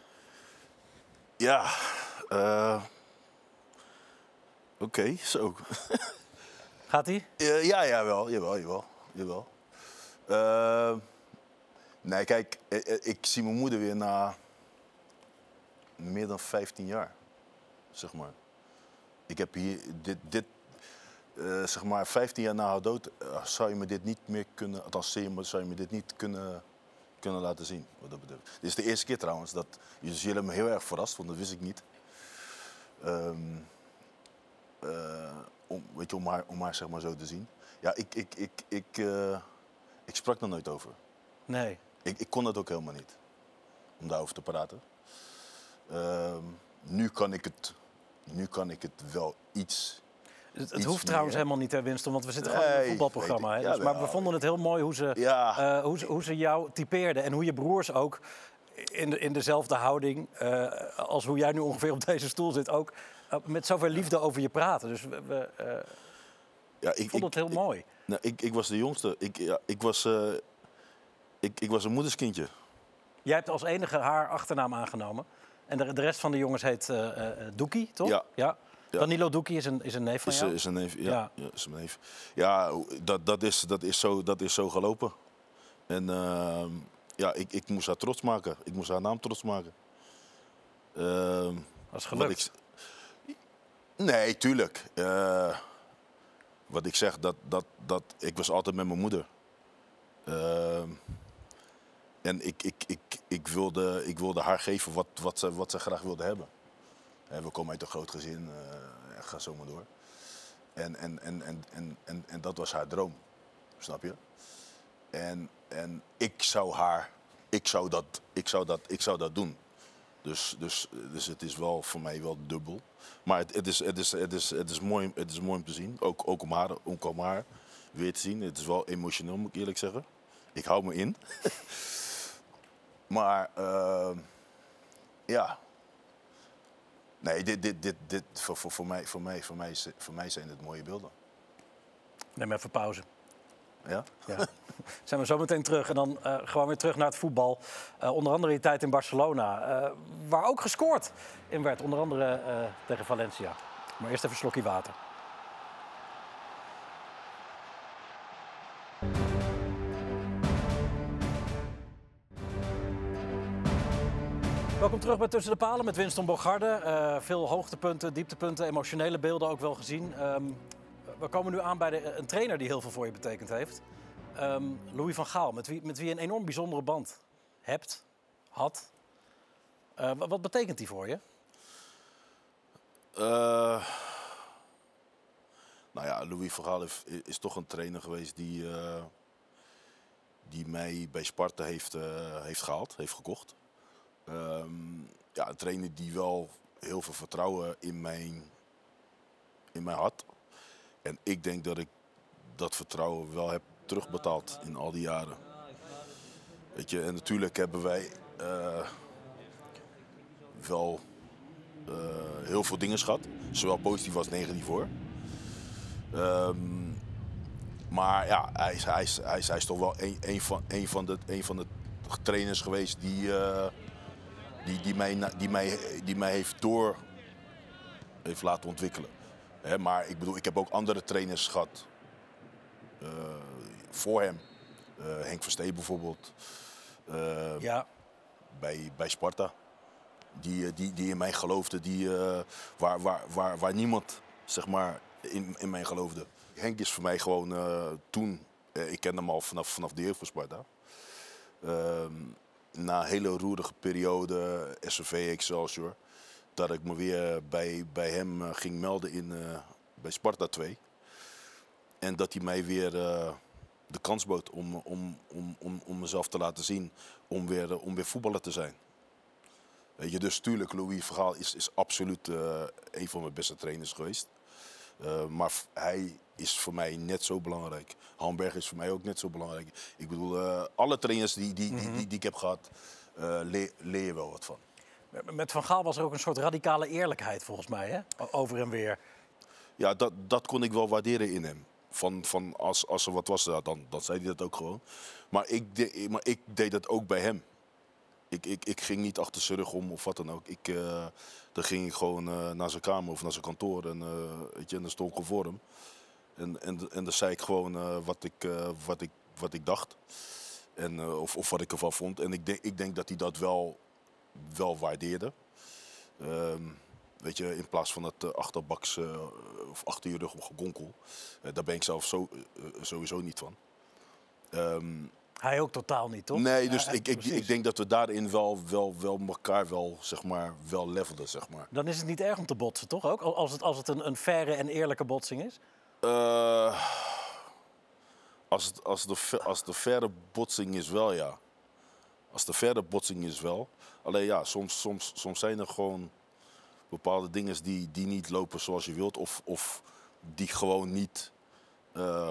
Ja, uh, oké, okay, zo. Gaat ie? Uh, ja, jawel, jawel, jawel. jawel. Uh, nee, kijk, ik, ik zie mijn moeder weer na meer dan vijftien jaar, zeg maar. Ik heb hier, dit, dit uh, zeg maar, vijftien jaar na haar dood, uh, zou je me dit niet meer kunnen, althans zou je me dit niet kunnen, kunnen laten zien, wat dat betreft. Dit is de eerste keer trouwens, dat, dus jullie hebben me heel erg verrast, want dat wist ik niet. Um, uh, om, weet je, om haar, om haar zeg maar zo te zien. Ja, ik, ik, ik, ik, uh, ik sprak er nooit over. Nee. Ik, ik kon dat ook helemaal niet, om daarover te praten. Uh, nu, kan ik het, nu kan ik het wel iets... Het, het hoeft trouwens meer. helemaal niet, hè, Winston, want we zitten nee, gewoon in een voetbalprogramma. Hè? Ja, Dus, maar we vonden het heel mooi hoe ze, ja. uh, hoe ze, hoe ze jou typeerden. En hoe je broers ook in, de, in dezelfde houding, uh, als hoe jij nu ongeveer op deze stoel zit, ook uh, met zoveel liefde over je praten. Dus we, we uh, ja, ik vonden het heel ik, mooi. Ik, nou, ik, ik was de jongste. Ik, ja, ik, was, uh, ik, ik was een moederskindje. Jij hebt als enige haar achternaam aangenomen. En de, de rest van de jongens heet uh, uh, Doekie, toch? Ja. ja. Ja. Danilo Doekie is een, is een neef van Is, jou? is een neef, ja. Ja. ja. is een neef. Ja, dat, dat, is, dat, is zo, dat is zo gelopen. En uh, ja, ik, ik moest haar trots maken. Ik moest haar naam trots maken. Uh, dat is gelukt. Ik, nee, tuurlijk. Uh, wat ik zeg, dat, dat, dat, ik was altijd met mijn moeder. Uh, en ik, ik, ik, ik, wilde, ik wilde haar geven wat, wat, ze, wat ze graag wilde hebben. Uh, we komen uit een groot gezin, uh, ga zo maar door. En, en, en, en, en, en, en dat was haar droom, snap je? En, en ik zou haar, ik zou dat, ik zou dat, ik zou dat doen. Dus, dus, dus het is wel voor mij wel dubbel. Maar het, het, is, het, is, het, is, het, is mooi, het is mooi om te zien, ook, ook om, haar, om, om haar weer te zien. Het is wel emotioneel, moet ik eerlijk zeggen. Ik hou me in. Maar uh, ja, nee, dit, dit, dit, dit, voor, voor, voor, mij, voor, mij, voor, mij, voor mij zijn het mooie beelden. Neem even pauze. Ja? Ja. Zijn we zo meteen terug en dan uh, gewoon weer terug naar het voetbal. Uh, onder andere die tijd in Barcelona, uh, waar ook gescoord in werd. Onder andere uh, tegen Valencia. Maar eerst even een slokje water. Welkom terug bij Tussen de Palen met Winston Bogarde. Uh, veel hoogtepunten, dieptepunten, emotionele beelden ook wel gezien. Um, we komen nu aan bij de, een trainer die heel veel voor je betekend heeft. Um, Louis van Gaal, met wie, met wie je een enorm bijzondere band hebt, had. Uh, wat, wat betekent die voor je? Uh, nou ja, Louis van Gaal is, is toch een trainer geweest die, uh, die mij bij Sparta heeft, uh, heeft gehaald, heeft gekocht. Um, ja, een trainer die wel heel veel vertrouwen in mij, in mij had. En ik denk dat ik dat vertrouwen wel heb terugbetaald in al die jaren. Weet je, en natuurlijk hebben wij uh, wel uh, heel veel dingen gehad. Zowel positief als negatief hoor. Um, maar ja, hij is, hij is, hij is, hij is toch wel een, een, van, een, van de, een van de trainers geweest die... Uh, Die, die, mij, die, mij, die mij heeft door heeft laten ontwikkelen. He, maar ik bedoel, ik heb ook andere trainers gehad. Uh, voor hem. Uh, Henk Verstee bijvoorbeeld. Uh, ja. bij, bij Sparta. Die, die, die in mij geloofde. Die, uh, waar, waar, waar, waar niemand zeg maar, in, in mij geloofde. Henk is voor mij gewoon uh, toen... Uh, ik kende hem al vanaf, vanaf de jeugd van Sparta. Uh, Na een hele roerige periode, S V V, Excelsior, dat ik me weer bij, bij hem uh, ging melden in, uh, bij Sparta twee. En dat hij mij weer uh, de kans bood om, om, om, om, om mezelf te laten zien, om weer, uh, om weer voetballer te zijn. Weet je, dus tuurlijk, Louis van Gaal is, is absoluut uh, een van mijn beste trainers geweest. Uh, maar hij is voor mij net zo belangrijk. Hamberg is voor mij ook net zo belangrijk. Ik bedoel, uh, alle trainers die, die, mm-hmm. die, die, die ik heb gehad, uh, leer, leer je wel wat van. Met Van Gaal was er ook een soort radicale eerlijkheid volgens mij, hè? Over en weer. Ja, dat, dat kon ik wel waarderen in hem. Van, van als, als er wat was, dan, dan zei hij dat ook gewoon. Maar ik, de, maar ik deed dat ook bij hem. Ik, ik, ik ging niet achter zijn rug om of wat dan ook. Ik, uh, dan ging ik gewoon uh, naar zijn kamer of naar zijn kantoor en, uh, weet je, en dan stond ik voor hem. En, en, en dan zei ik gewoon uh, wat, ik, uh, wat, ik, wat ik dacht. En, uh, of, of wat ik ervan vond. En ik denk, ik denk dat hij dat wel, wel waardeerde. Um, weet je, in plaats van het uh, achterbaks uh, of achter je rug op gegonkel. Uh, daar ben ik zelf zo, uh, sowieso niet van. Um, Hij ook totaal niet, toch? Nee, dus ja, ik, ik, ik denk dat we daarin wel, wel, wel elkaar wel, zeg maar, wel levelden, zeg maar. Dan is het niet erg om te botsen, toch? Ook als het, als het een, een faire en eerlijke botsing is? Uh, als, het, als, de, als de verre botsing is wel, ja. Als de verre botsing is wel. Alleen ja, soms, soms, soms zijn er gewoon bepaalde dingen die, die niet lopen zoals je wilt. Of, of die gewoon niet uh,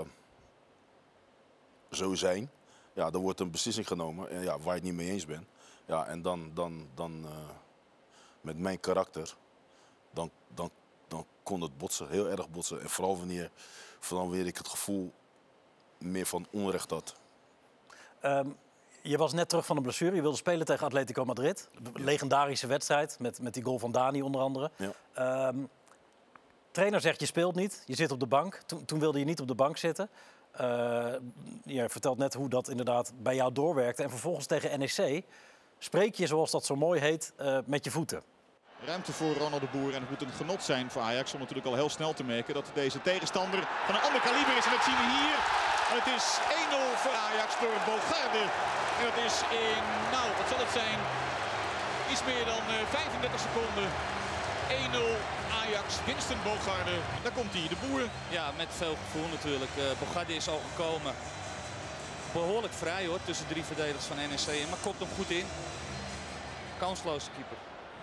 zo zijn. Ja, dan wordt een beslissing genomen en ja, waar je het niet mee eens bent. Ja, en dan, dan, dan uh, met mijn karakter, dan, dan, dan kon het botsen, heel erg botsen. En vooral wanneer, vooral wanneer ik het gevoel meer van onrecht had. Um, je was net terug van een blessure. Je wilde spelen tegen Atletico Madrid. Ja. Legendarische wedstrijd met, met die goal van Dani onder andere. Ja. Um, trainer zegt je speelt niet, je zit op de bank. Toen, toen wilde je niet op de bank zitten. Uh, je vertelt net hoe dat inderdaad bij jou doorwerkte. En vervolgens tegen N E C spreek je, zoals dat zo mooi heet, uh, met je voeten. Ruimte voor Ronald de Boer en het moet een genot zijn voor Ajax om natuurlijk al heel snel te merken dat deze tegenstander van een ander kaliber is. En dat zien we hier. En het is één nul voor Ajax door Bogarde. En dat is in, nou wat zal het zijn, iets meer dan uh, vijfendertig seconden. één nul Ajax, Winston Bogarde. Daar komt hij, de Boer. Ja, met veel gevoel natuurlijk. Uh, Bogarde is al gekomen. Behoorlijk vrij hoor, tussen drie verdedigers van N E C. Maar komt hem goed in. Kansloze keeper.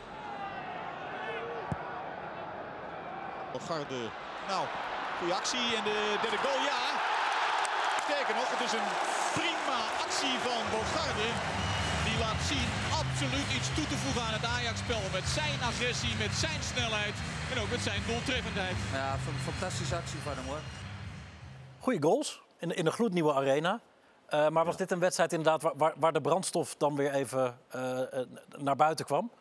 Bogarde, nou, goede actie en de derde goal, ja. Sterker nog, het is een prima actie van Bogarde. Die laat zien absoluut iets toe te voegen aan het Ajax-spel. Met zijn agressie, met zijn snelheid en ook met zijn doeltreffendheid. Ja, een fantastische actie van hem hoor. Goeie goals in, in een gloednieuwe arena. Uh, maar was ja. dit een wedstrijd inderdaad waar, waar, waar de brandstof dan weer even uh, naar buiten kwam?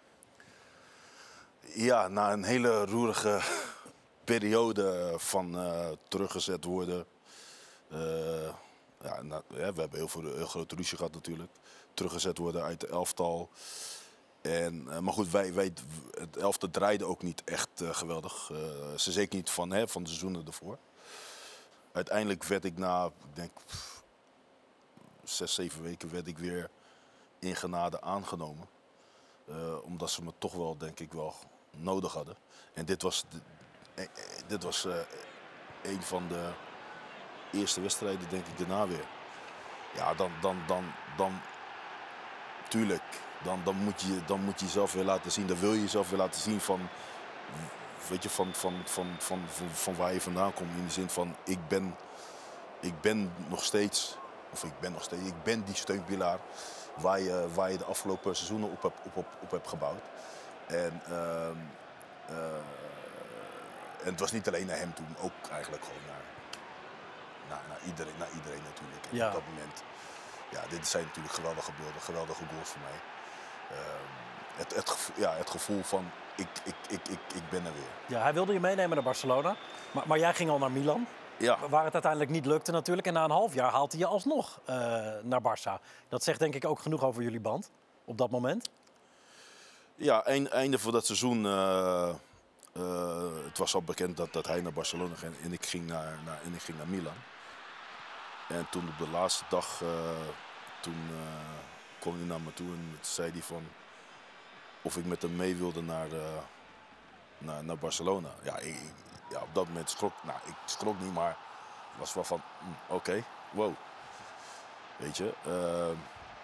Ja, na een hele roerige periode van uh, teruggezet worden. Uh, ja, na, ja, we hebben heel veel heel grote ruzie gehad natuurlijk. Teruggezet worden uit de elftal. En, uh, maar goed, wij, wij, het elftal draaide ook niet echt uh, geweldig. Uh, ze zeker niet van, hè, van de seizoenen ervoor. Uiteindelijk werd ik na, ik denk, pff, zes, zeven weken werd ik weer in genade aangenomen. Uh, omdat ze me toch wel, denk ik, wel nodig hadden. En dit was, de, eh, dit was uh, een van de eerste wedstrijden, denk ik, daarna weer. Ja, dan, dan, dan, dan, tuurlijk, dan, dan, moet je, dan moet je jezelf weer laten zien. Dan wil je jezelf weer laten zien van, weet je, van, van, van, van, van, van waar je vandaan komt. In de zin van, ik ben, ik ben nog steeds, of ik ben nog steeds, ik ben die steunpilaar waar je, waar je de afgelopen seizoenen op hebt op, op, op heb gebouwd. En, uh, uh, en het was niet alleen naar hem toe, ook eigenlijk gewoon naar, naar, naar, iedereen, naar iedereen natuurlijk. En ja. Op dat moment, ja, dit zijn natuurlijk geweldige beelden, geweldige goals voor mij. Uh, het, het, gevoel, ja, het gevoel van, ik, ik, ik, ik, ik ben er weer. Ja, hij wilde je meenemen naar Barcelona, maar, maar jij ging al naar Milan. Ja. Waar het uiteindelijk niet lukte natuurlijk. En na een half jaar haalt hij je alsnog uh, naar Barça. Dat zegt denk ik ook genoeg over jullie band op dat moment. Ja, eind, einde van dat seizoen. Uh, uh, het was al bekend dat, dat hij naar Barcelona ging en ik ging naar, naar, en ik ging naar Milan. En toen op de laatste dag uh, toen, uh, kwam hij naar me toe en zei hij van of ik met hem mee wilde naar, uh, naar, naar Barcelona. Ja, ik, ja, op dat moment schrok nou, ik schrok niet, maar was wel van mm, oké, okay, wow. Weet je. Uh,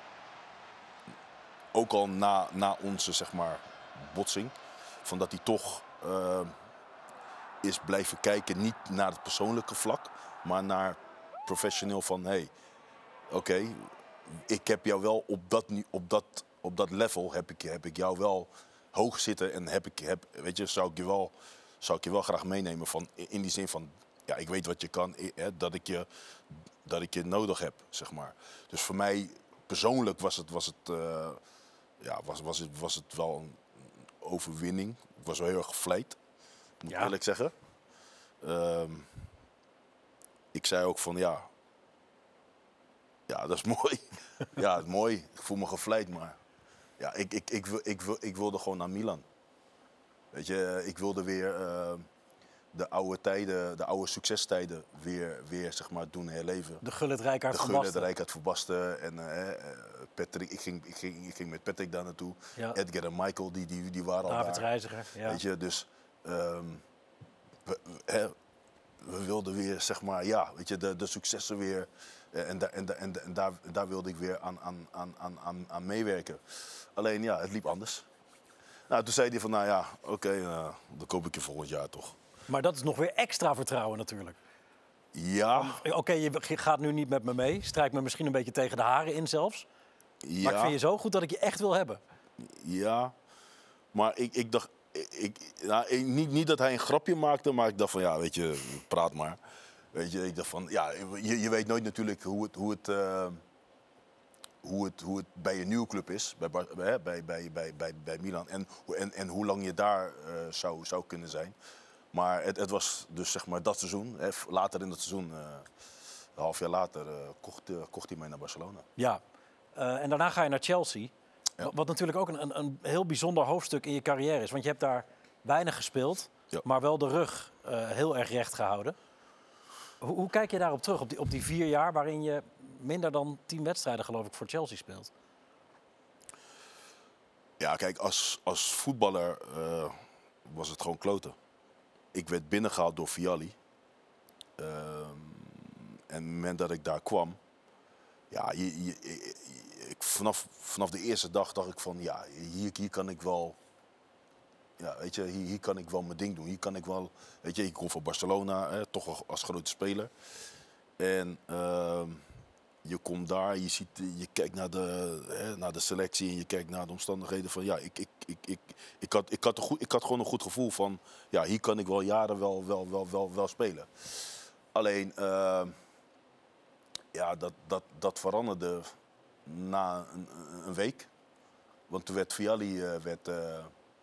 ook al na, na onze zeg maar, botsing, van dat hij toch uh, is blijven kijken, niet naar het persoonlijke vlak, maar naar professioneel van, hé, hey, oké, okay, ik heb jou wel op dat, op dat, op dat level, heb ik, heb ik jou wel hoog zitten en heb ik, heb, weet je, zou ik je wel, zou ik je wel graag meenemen van, in die zin van, ja, ik weet wat je kan, hè, dat ik je, dat ik je nodig heb, zeg maar. Dus voor mij persoonlijk was het, was het, uh, ja, was, was het, was het wel een overwinning. Ik was wel heel erg gevleid, moet ik ja. eerlijk zeggen. Uh, ik zei ook van, ja, ja, dat is mooi. Ja, dat is mooi. Ik voel me gevleid, maar ja, ik, ik, ik, ik, ik, ik wilde gewoon naar Milan. Weet je, ik wilde weer uh, de oude tijden, de oude succestijden weer, weer zeg maar, doen herleven. De Gullit Rijkaard van Basten. De Gullit Rijkaard van Basten. En uh, Patrick, ik ging, ik, ging, ik ging met Patrick daar naartoe. Ja. Edgar en Michael, die, die, die waren al David daar. Reiziger, ja. Weet je, dus um, we, we, we wilden weer, zeg maar, ja, weet je, de, de successen weer. En, da, en, da, en, da, en daar, daar wilde ik weer aan, aan, aan, aan, aan meewerken. Alleen, ja, het liep anders. Nou, toen zei hij van, nou ja, oké, okay, uh, dan koop ik je volgend jaar toch. Maar dat is nog weer extra vertrouwen natuurlijk. Ja. Oké, okay, je gaat nu niet met me mee. Strijkt me misschien een beetje tegen de haren in zelfs. Ja. Maar ik vind je zo goed dat ik je echt wil hebben. Ja, maar ik, ik dacht... Ik, nou, ik, niet, niet dat hij een grapje maakte, maar ik dacht van, ja, weet je, praat maar. Weet je, ik dacht van, ja, je, je weet nooit natuurlijk hoe het... Hoe het uh, Hoe het, hoe het bij een nieuwe club is, bij, bij, bij, bij, bij, bij Milan. En, en, en hoe lang je daar uh, zou, zou kunnen zijn. Maar het, het was dus zeg maar dat seizoen. Hè, later in het seizoen, uh, een half jaar later, uh, kocht, uh, kocht hij mij naar Barcelona. Ja, uh, en daarna ga je naar Chelsea. Ja. Wat natuurlijk ook een, een heel bijzonder hoofdstuk in je carrière is. Want je hebt daar weinig gespeeld, ja. maar wel de rug uh, heel erg recht gehouden. Hoe, hoe kijk je daarop terug, op die, op die vier jaar waarin je minder dan tien wedstrijden geloof ik voor Chelsea speelt? Ja, kijk, als, als voetballer uh, was het gewoon kloten. Ik werd binnengehaald door Vialli. Uh, en op het moment dat ik daar kwam, ja, je, je, je, ik, vanaf, vanaf de eerste dag dacht ik van, ja, hier, hier kan ik wel, ja, weet je, hier, hier kan ik wel mijn ding doen. Hier kan ik wel, weet je, ik kom van Barcelona, hè, toch als grote speler. En uh, je komt daar, je, ziet, je kijkt naar de, hè, naar de selectie en je kijkt naar de omstandigheden van, ja, ik, ik, ik, ik, ik, had, ik, had een goed, ik had gewoon een goed gevoel van, ja, hier kan ik wel jaren wel, wel, wel, wel, wel spelen. Alleen, uh, ja, dat, dat, dat veranderde na een, een week. Want toen werd Vialli uh, werd, uh,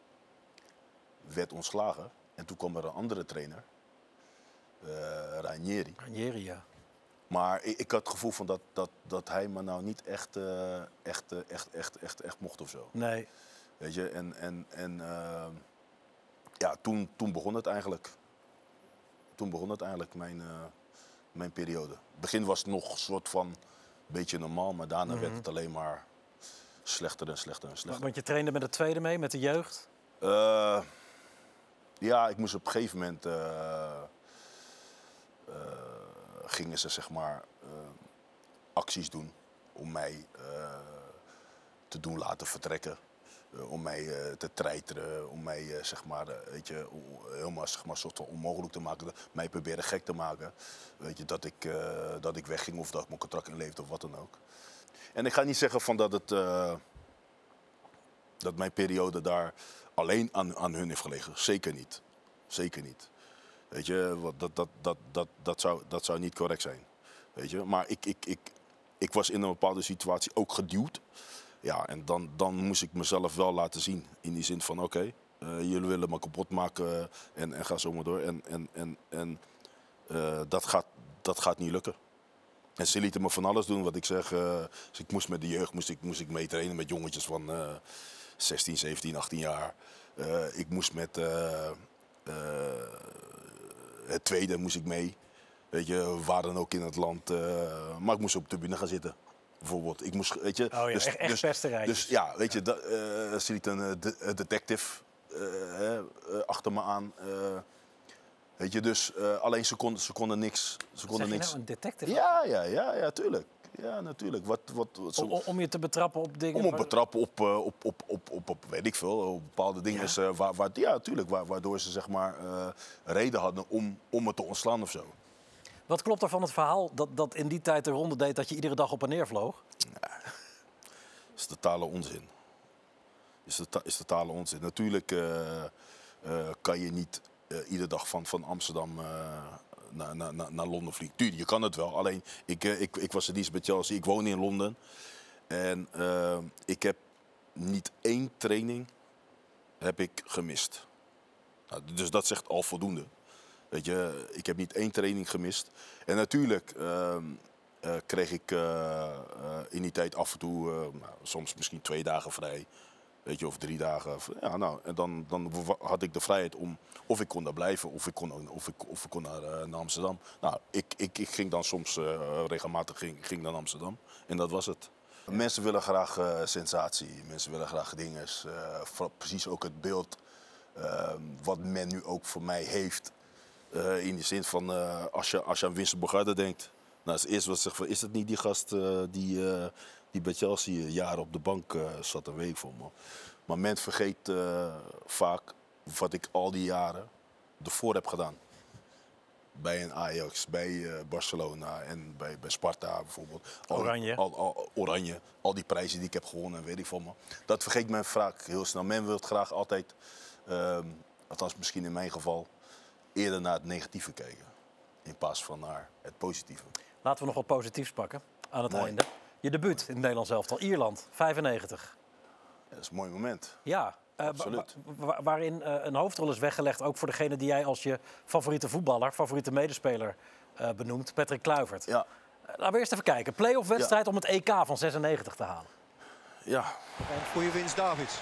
werd ontslagen. En toen kwam er een andere trainer, uh, Ranieri. Ranieri, ja. Maar ik, ik had het gevoel van dat, dat, dat hij me nou niet echt, uh, echt, uh, echt, echt, echt, echt mocht of zo. Nee. Weet je, en, en, en uh, ja, toen, toen begon het eigenlijk. Toen begon het eigenlijk, mijn, uh, mijn periode. In het begin was het nog een soort van beetje normaal, maar daarna mm-hmm. werd het alleen maar slechter en slechter en slechter. Want je trainde met de tweede mee, met de jeugd? Uh, ja, ik moest op een gegeven moment... Uh, uh, gingen ze zeg maar uh, acties doen om mij uh, te doen laten vertrekken. Uh, om mij uh, te treiteren, om mij uh, zeg maar, uh, weet je, helemaal zeg maar, soort van onmogelijk te maken. Mij proberen gek te maken. Weet je, dat ik, uh, dat ik wegging of dat ik mijn contract inleefde of wat dan ook. En ik ga niet zeggen van dat, het, uh, dat mijn periode daar alleen aan, aan hun heeft gelegen. Zeker niet. Zeker niet. Weet je, dat, dat, dat, dat, dat, zou, dat zou niet correct zijn. Weet je? Maar ik, ik, ik, ik was in een bepaalde situatie ook geduwd. Ja, en dan, dan moest ik mezelf wel laten zien. In die zin van, oké, okay, uh, jullie willen me kapot maken en, en ga zo maar door. En, en, en, en uh, dat, gaat, dat gaat niet lukken. En ze lieten me van alles doen wat ik zeg. Uh, dus ik moest met de jeugd moest ik, moest ik meetrainen met jongetjes van uh, zestien, zeventien, achttien jaar. Uh, ik moest met... Uh, uh, Het tweede moest ik mee, weet je, waar dan ook in het land. Uh, maar ik moest op de tribune gaan zitten, bijvoorbeeld. Ik moest, weet je, oh ja, dus, echt, echt dus, pesterijtjes. Dus ja, weet je, da, uh, ze liet een uh, de, detective uh, uh, achter me aan. Uh, weet je, dus uh, alleen ze konden, ze konden niks. Ze konden zeg je niks. Nou een detective? Ja, ja, ja, ja, tuurlijk. Ja, natuurlijk. Wat, wat, wat zo... om, om je te betrappen op dingen? Om op betrappen op, uh, op, op, op, op, op, weet ik veel, op bepaalde dingen. Ja, uh, waar, waar, ja natuurlijk. Waar, waardoor ze zeg maar uh, reden hadden om, om me te ontslaan of zo. Wat klopt er van het verhaal dat, dat in die tijd de ronde deed dat je iedere dag op en neer vloog? Ja, dat is totale onzin. Is, to- is totale onzin. Natuurlijk uh, uh, kan je niet uh, iedere dag van, van Amsterdam... Uh, Naar, naar, naar Londen vliegen. Tuurlijk, je kan het wel. Alleen, ik, ik, ik was in dienst bij Chelsea. Ik woon in Londen. En uh, ik heb niet één training heb ik gemist. Nou, dus dat zegt al voldoende. Weet je, ik heb niet één training gemist. En natuurlijk uh, uh, kreeg ik uh, uh, in die tijd af en toe, uh, nou, soms misschien twee dagen vrij. Weet je, of drie dagen. Ja, nou, en dan, dan had ik de vrijheid om, of ik kon daar blijven, of ik kon, of ik, of ik kon naar, uh, naar Amsterdam. Nou, ik, ik, ik ging dan soms uh, regelmatig ging, ging naar Amsterdam. En dat was het. Ja. Mensen willen graag uh, sensatie. Mensen willen graag dingen. Uh, precies ook het beeld uh, wat men nu ook voor mij heeft. Uh, in de zin van, uh, als, je, als je aan Vincent Bogarde denkt. Nou, het eerste wat zegt van, is het niet die gast uh, die... Uh, die bij Chelsea jaren op de bank uh, zat, een week voor me. Maar men vergeet uh, vaak wat ik al die jaren ervoor heb gedaan. Bij een Ajax, bij uh, Barcelona en bij, bij Sparta bijvoorbeeld. Al, Oranje. Al, al, Oranje. Al die prijzen die ik heb gewonnen, weet ik van me. Dat vergeet men vaak heel snel. Men wil het graag altijd, uh, althans misschien in mijn geval, eerder naar het negatieve kijken. In plaats van naar het positieve. Laten we nog wat positiefs pakken aan het Mooi. einde. Je debuut in het Nederlands elftal, Ierland, vijfennegentig. Ja, dat is een mooi moment. Ja, Uh, Absoluut. wa wa waarin uh, een hoofdrol is weggelegd, ook voor degene die jij als je favoriete voetballer, favoriete medespeler uh, benoemt, Patrick Kluivert. Ja. Uh, laten we eerst even kijken. Play-off wedstrijd ja. om het E K van zesennegentig te halen. Ja. Goeie winst, Davids.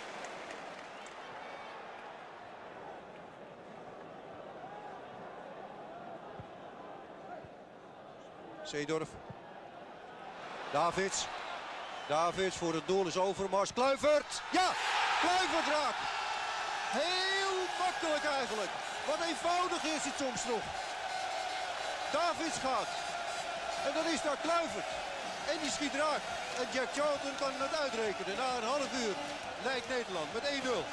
Seedorf. Davids. Davids voor het doel is Overmars. Kluivert. Ja, Kluivert raakt. Heel makkelijk eigenlijk. Wat eenvoudig is het soms nog. Davids gaat. En dan is daar Kluivert. En die schiet raak. En Jack Charlton kan het uitrekenen. Na een half uur leidt Nederland met één nul.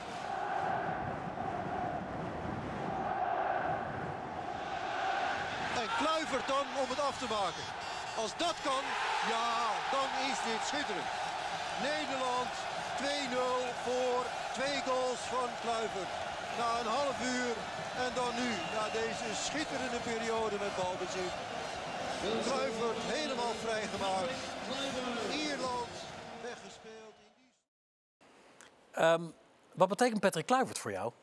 En Kluivert dan om het af te maken. Als dat kan, ja, dan is dit schitterend. Nederland twee nul voor twee goals van Kluivert. Na een half uur en dan nu, na deze schitterende periode met balbezit. Kluivert helemaal vrijgemaakt. Ierland weggespeeld. Um, wat betekent Patrick Kluivert voor jou?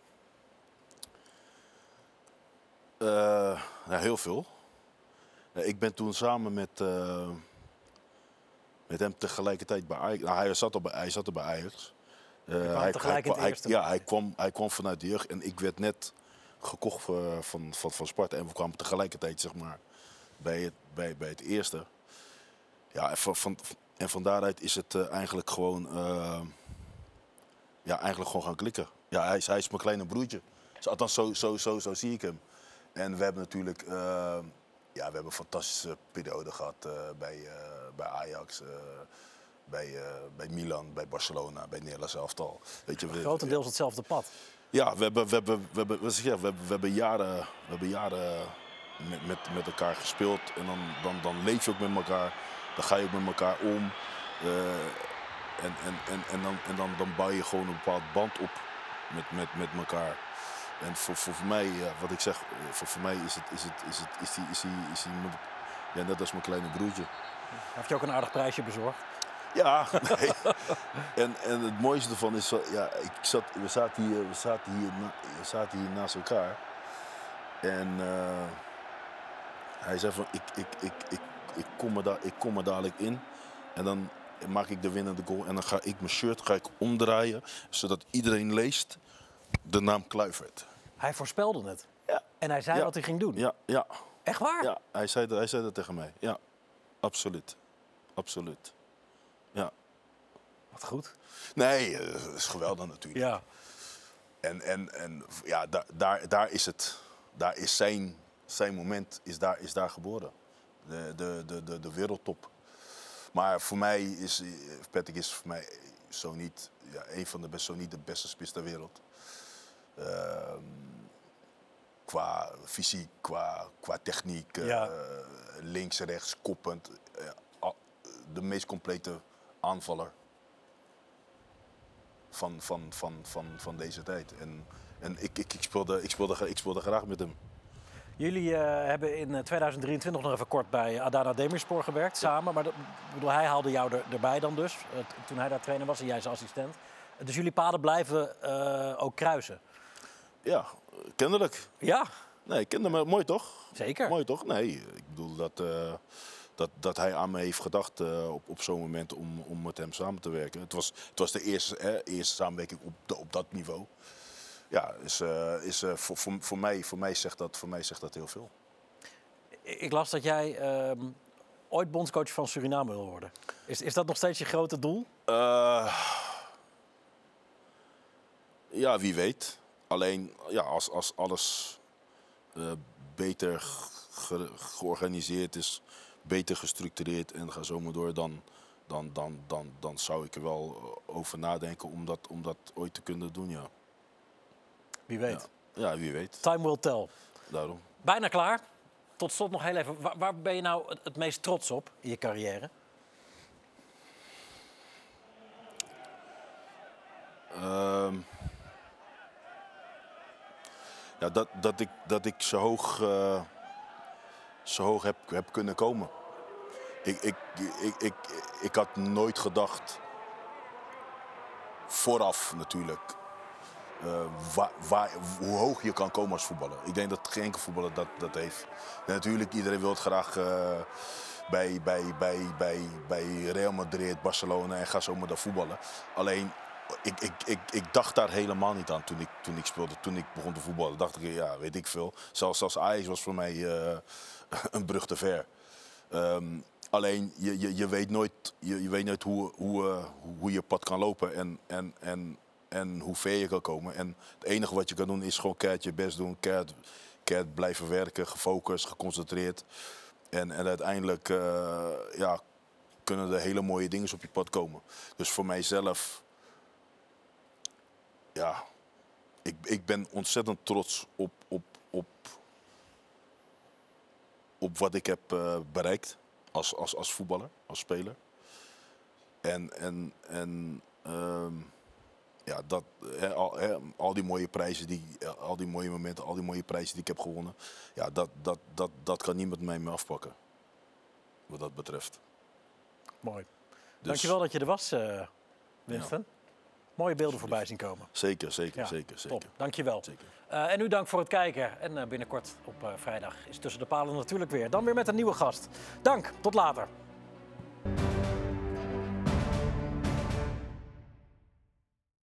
Uh, ja, heel veel. Ja, ik ben toen samen met, uh, met hem tegelijkertijd bij Ajax. Nou, hij zat al bij, hij zat er bij Ajax. Uh, hij, hij, hij, ja, hij, kwam, hij kwam vanuit de jeugd en ik werd net gekocht voor, van, van, van Sparta. En we kwamen tegelijkertijd zeg maar, bij, het, bij, bij het eerste. Ja, en van, van, en van daaruit is het uh, eigenlijk gewoon, uh, ja, eigenlijk gewoon gaan klikken. Ja, hij is, hij is mijn kleine broertje. Dus, althans, zo, zo, zo, zo zie ik hem. En we hebben natuurlijk uh, ja, we hebben een fantastische periode gehad uh, bij, uh, bij Ajax, uh, bij, uh, bij Milan, bij Barcelona, bij Nederlands elftal. Weet je, we, grotendeels hetzelfde pad. Ja, we hebben, we hebben, we hebben, we zeggen, we hebben, we hebben jaren, we hebben jaren met, met, met elkaar gespeeld. En dan, dan, dan leef je ook met elkaar, dan ga je ook met elkaar om. Uh, en en, en, en, dan, en dan, dan bouw je gewoon een bepaald band op met, met, met elkaar. En voor, voor, voor mij, ja, wat ik zeg, voor, voor mij is het, is het, is het, is die, is die, is die, ja, net als mijn kleine broertje. Heb je ook een aardig prijsje bezorgd? Ja, nee. en, en het mooiste ervan is, ja, ik zat, we, zaten hier, we, zaten hier, we zaten hier naast elkaar. En uh, hij zei van, ik, ik, ik, ik, ik, kom er da, ik kom er dadelijk in. En dan maak ik de winnende goal. En dan ga ik mijn shirt ga ik omdraaien, zodat iedereen leest de naam Kluivert. Hij voorspelde het. Ja. En hij zei ja. wat hij ging doen. Ja, ja. Echt waar? Ja, hij zei, dat, hij zei dat tegen mij. Ja, absoluut. Absoluut. Ja. Wat goed. Nee, dat is geweldig natuurlijk. Ja. En, en, en ja, daar, daar, daar is het. Daar is zijn, zijn moment is daar, is daar geboren. De, de, de, de, de wereldtop. Maar voor mij is Patrick is voor mij zo niet, ja, een van de best, zo niet de beste spits ter wereld. Uh, qua fysiek, qua, qua techniek, ja. uh, links, rechts, koppend. Uh, de meest complete aanvaller van, van, van, van, van deze tijd. En, en ik, ik, ik, speelde, ik, speelde, ik speelde graag met hem. Jullie uh, hebben in tweeduizend drieëntwintig nog even kort bij Adana Demirspor gewerkt, ja. samen. Maar dat, bedoel, hij haalde jou er, erbij dan dus, uh, toen hij daar trainer was en jij zijn assistent. Dus jullie paden blijven uh, ook kruisen? Ja, kennelijk. Ja? Nee, kende mooi toch? Zeker. Mooi toch? Nee, ik bedoel dat, uh, dat, dat hij aan me heeft gedacht uh, op, op zo'n moment om, om met hem samen te werken. Het was, het was de eerste, eh, eerste samenwerking op, de, op dat niveau. Ja, is, uh, is, uh, voor, voor, voor, mij, voor, mij zegt dat, voor mij zegt dat heel veel. Ik las dat jij uh, ooit bondscoach van Suriname wil worden. Is, is dat nog steeds je grote doel? Uh, ja, wie weet. Alleen ja, als, als alles uh, beter ge georganiseerd is, beter gestructureerd en ga zo maar door, dan, dan, dan, dan, dan zou ik er wel over nadenken om dat, om dat ooit te kunnen doen, ja. Wie weet. Ja, ja, wie weet. Time will tell. Daarom. Bijna klaar. Tot slot nog heel even. Waar, waar ben je nou het, het meest trots op in je carrière? Um, ja, dat, dat, ik, dat ik zo hoog, uh, zo hoog heb, heb kunnen komen. Ik, ik, ik, ik, ik had nooit gedacht vooraf natuurlijk uh, waar, waar, hoe hoog je kan komen als voetballer. Ik denk dat geen enkel voetballer dat, dat heeft. En natuurlijk, iedereen wil het graag uh, bij, bij, bij, bij, bij Real Madrid, Barcelona en ga zo maar daar voetballen. Alleen, ik, ik, ik, ik dacht daar helemaal niet aan toen ik, toen ik speelde, toen ik begon te voetballen. Dacht ik, ja, weet ik veel. Zelfs, zelfs Ajax was voor mij uh, een brug te ver. Um, alleen, je, je, je weet nooit, je, je weet nooit hoe, hoe, uh, hoe je pad kan lopen en, en, en, en hoe ver je kan komen. En het enige wat je kan doen is gewoon keihard je best doen, keihard, keihard blijven werken, gefocust, geconcentreerd. En, en uiteindelijk uh, ja, kunnen er hele mooie dingen op je pad komen. Dus voor mijzelf, ja, ik, ik ben ontzettend trots op, op, op, op wat ik heb uh, bereikt als, als, als voetballer, als speler. En, en, en um, ja, dat, he, al, he, al die mooie prijzen, die, al die mooie momenten, al die mooie prijzen die ik heb gewonnen, ja, dat, dat, dat, dat kan niemand mij meer afpakken. Wat dat betreft. Mooi. Dus, dankjewel dat je er was, uh, Winston. Ja. Mooie beelden voorbij zien komen. Zeker, zeker, ja, zeker, zeker. Top, dankjewel. Zeker. Uh, en u dank voor het kijken. En uh, binnenkort op uh, vrijdag is Tussen de Palen natuurlijk weer. Dan weer met een nieuwe gast. Dank, tot later.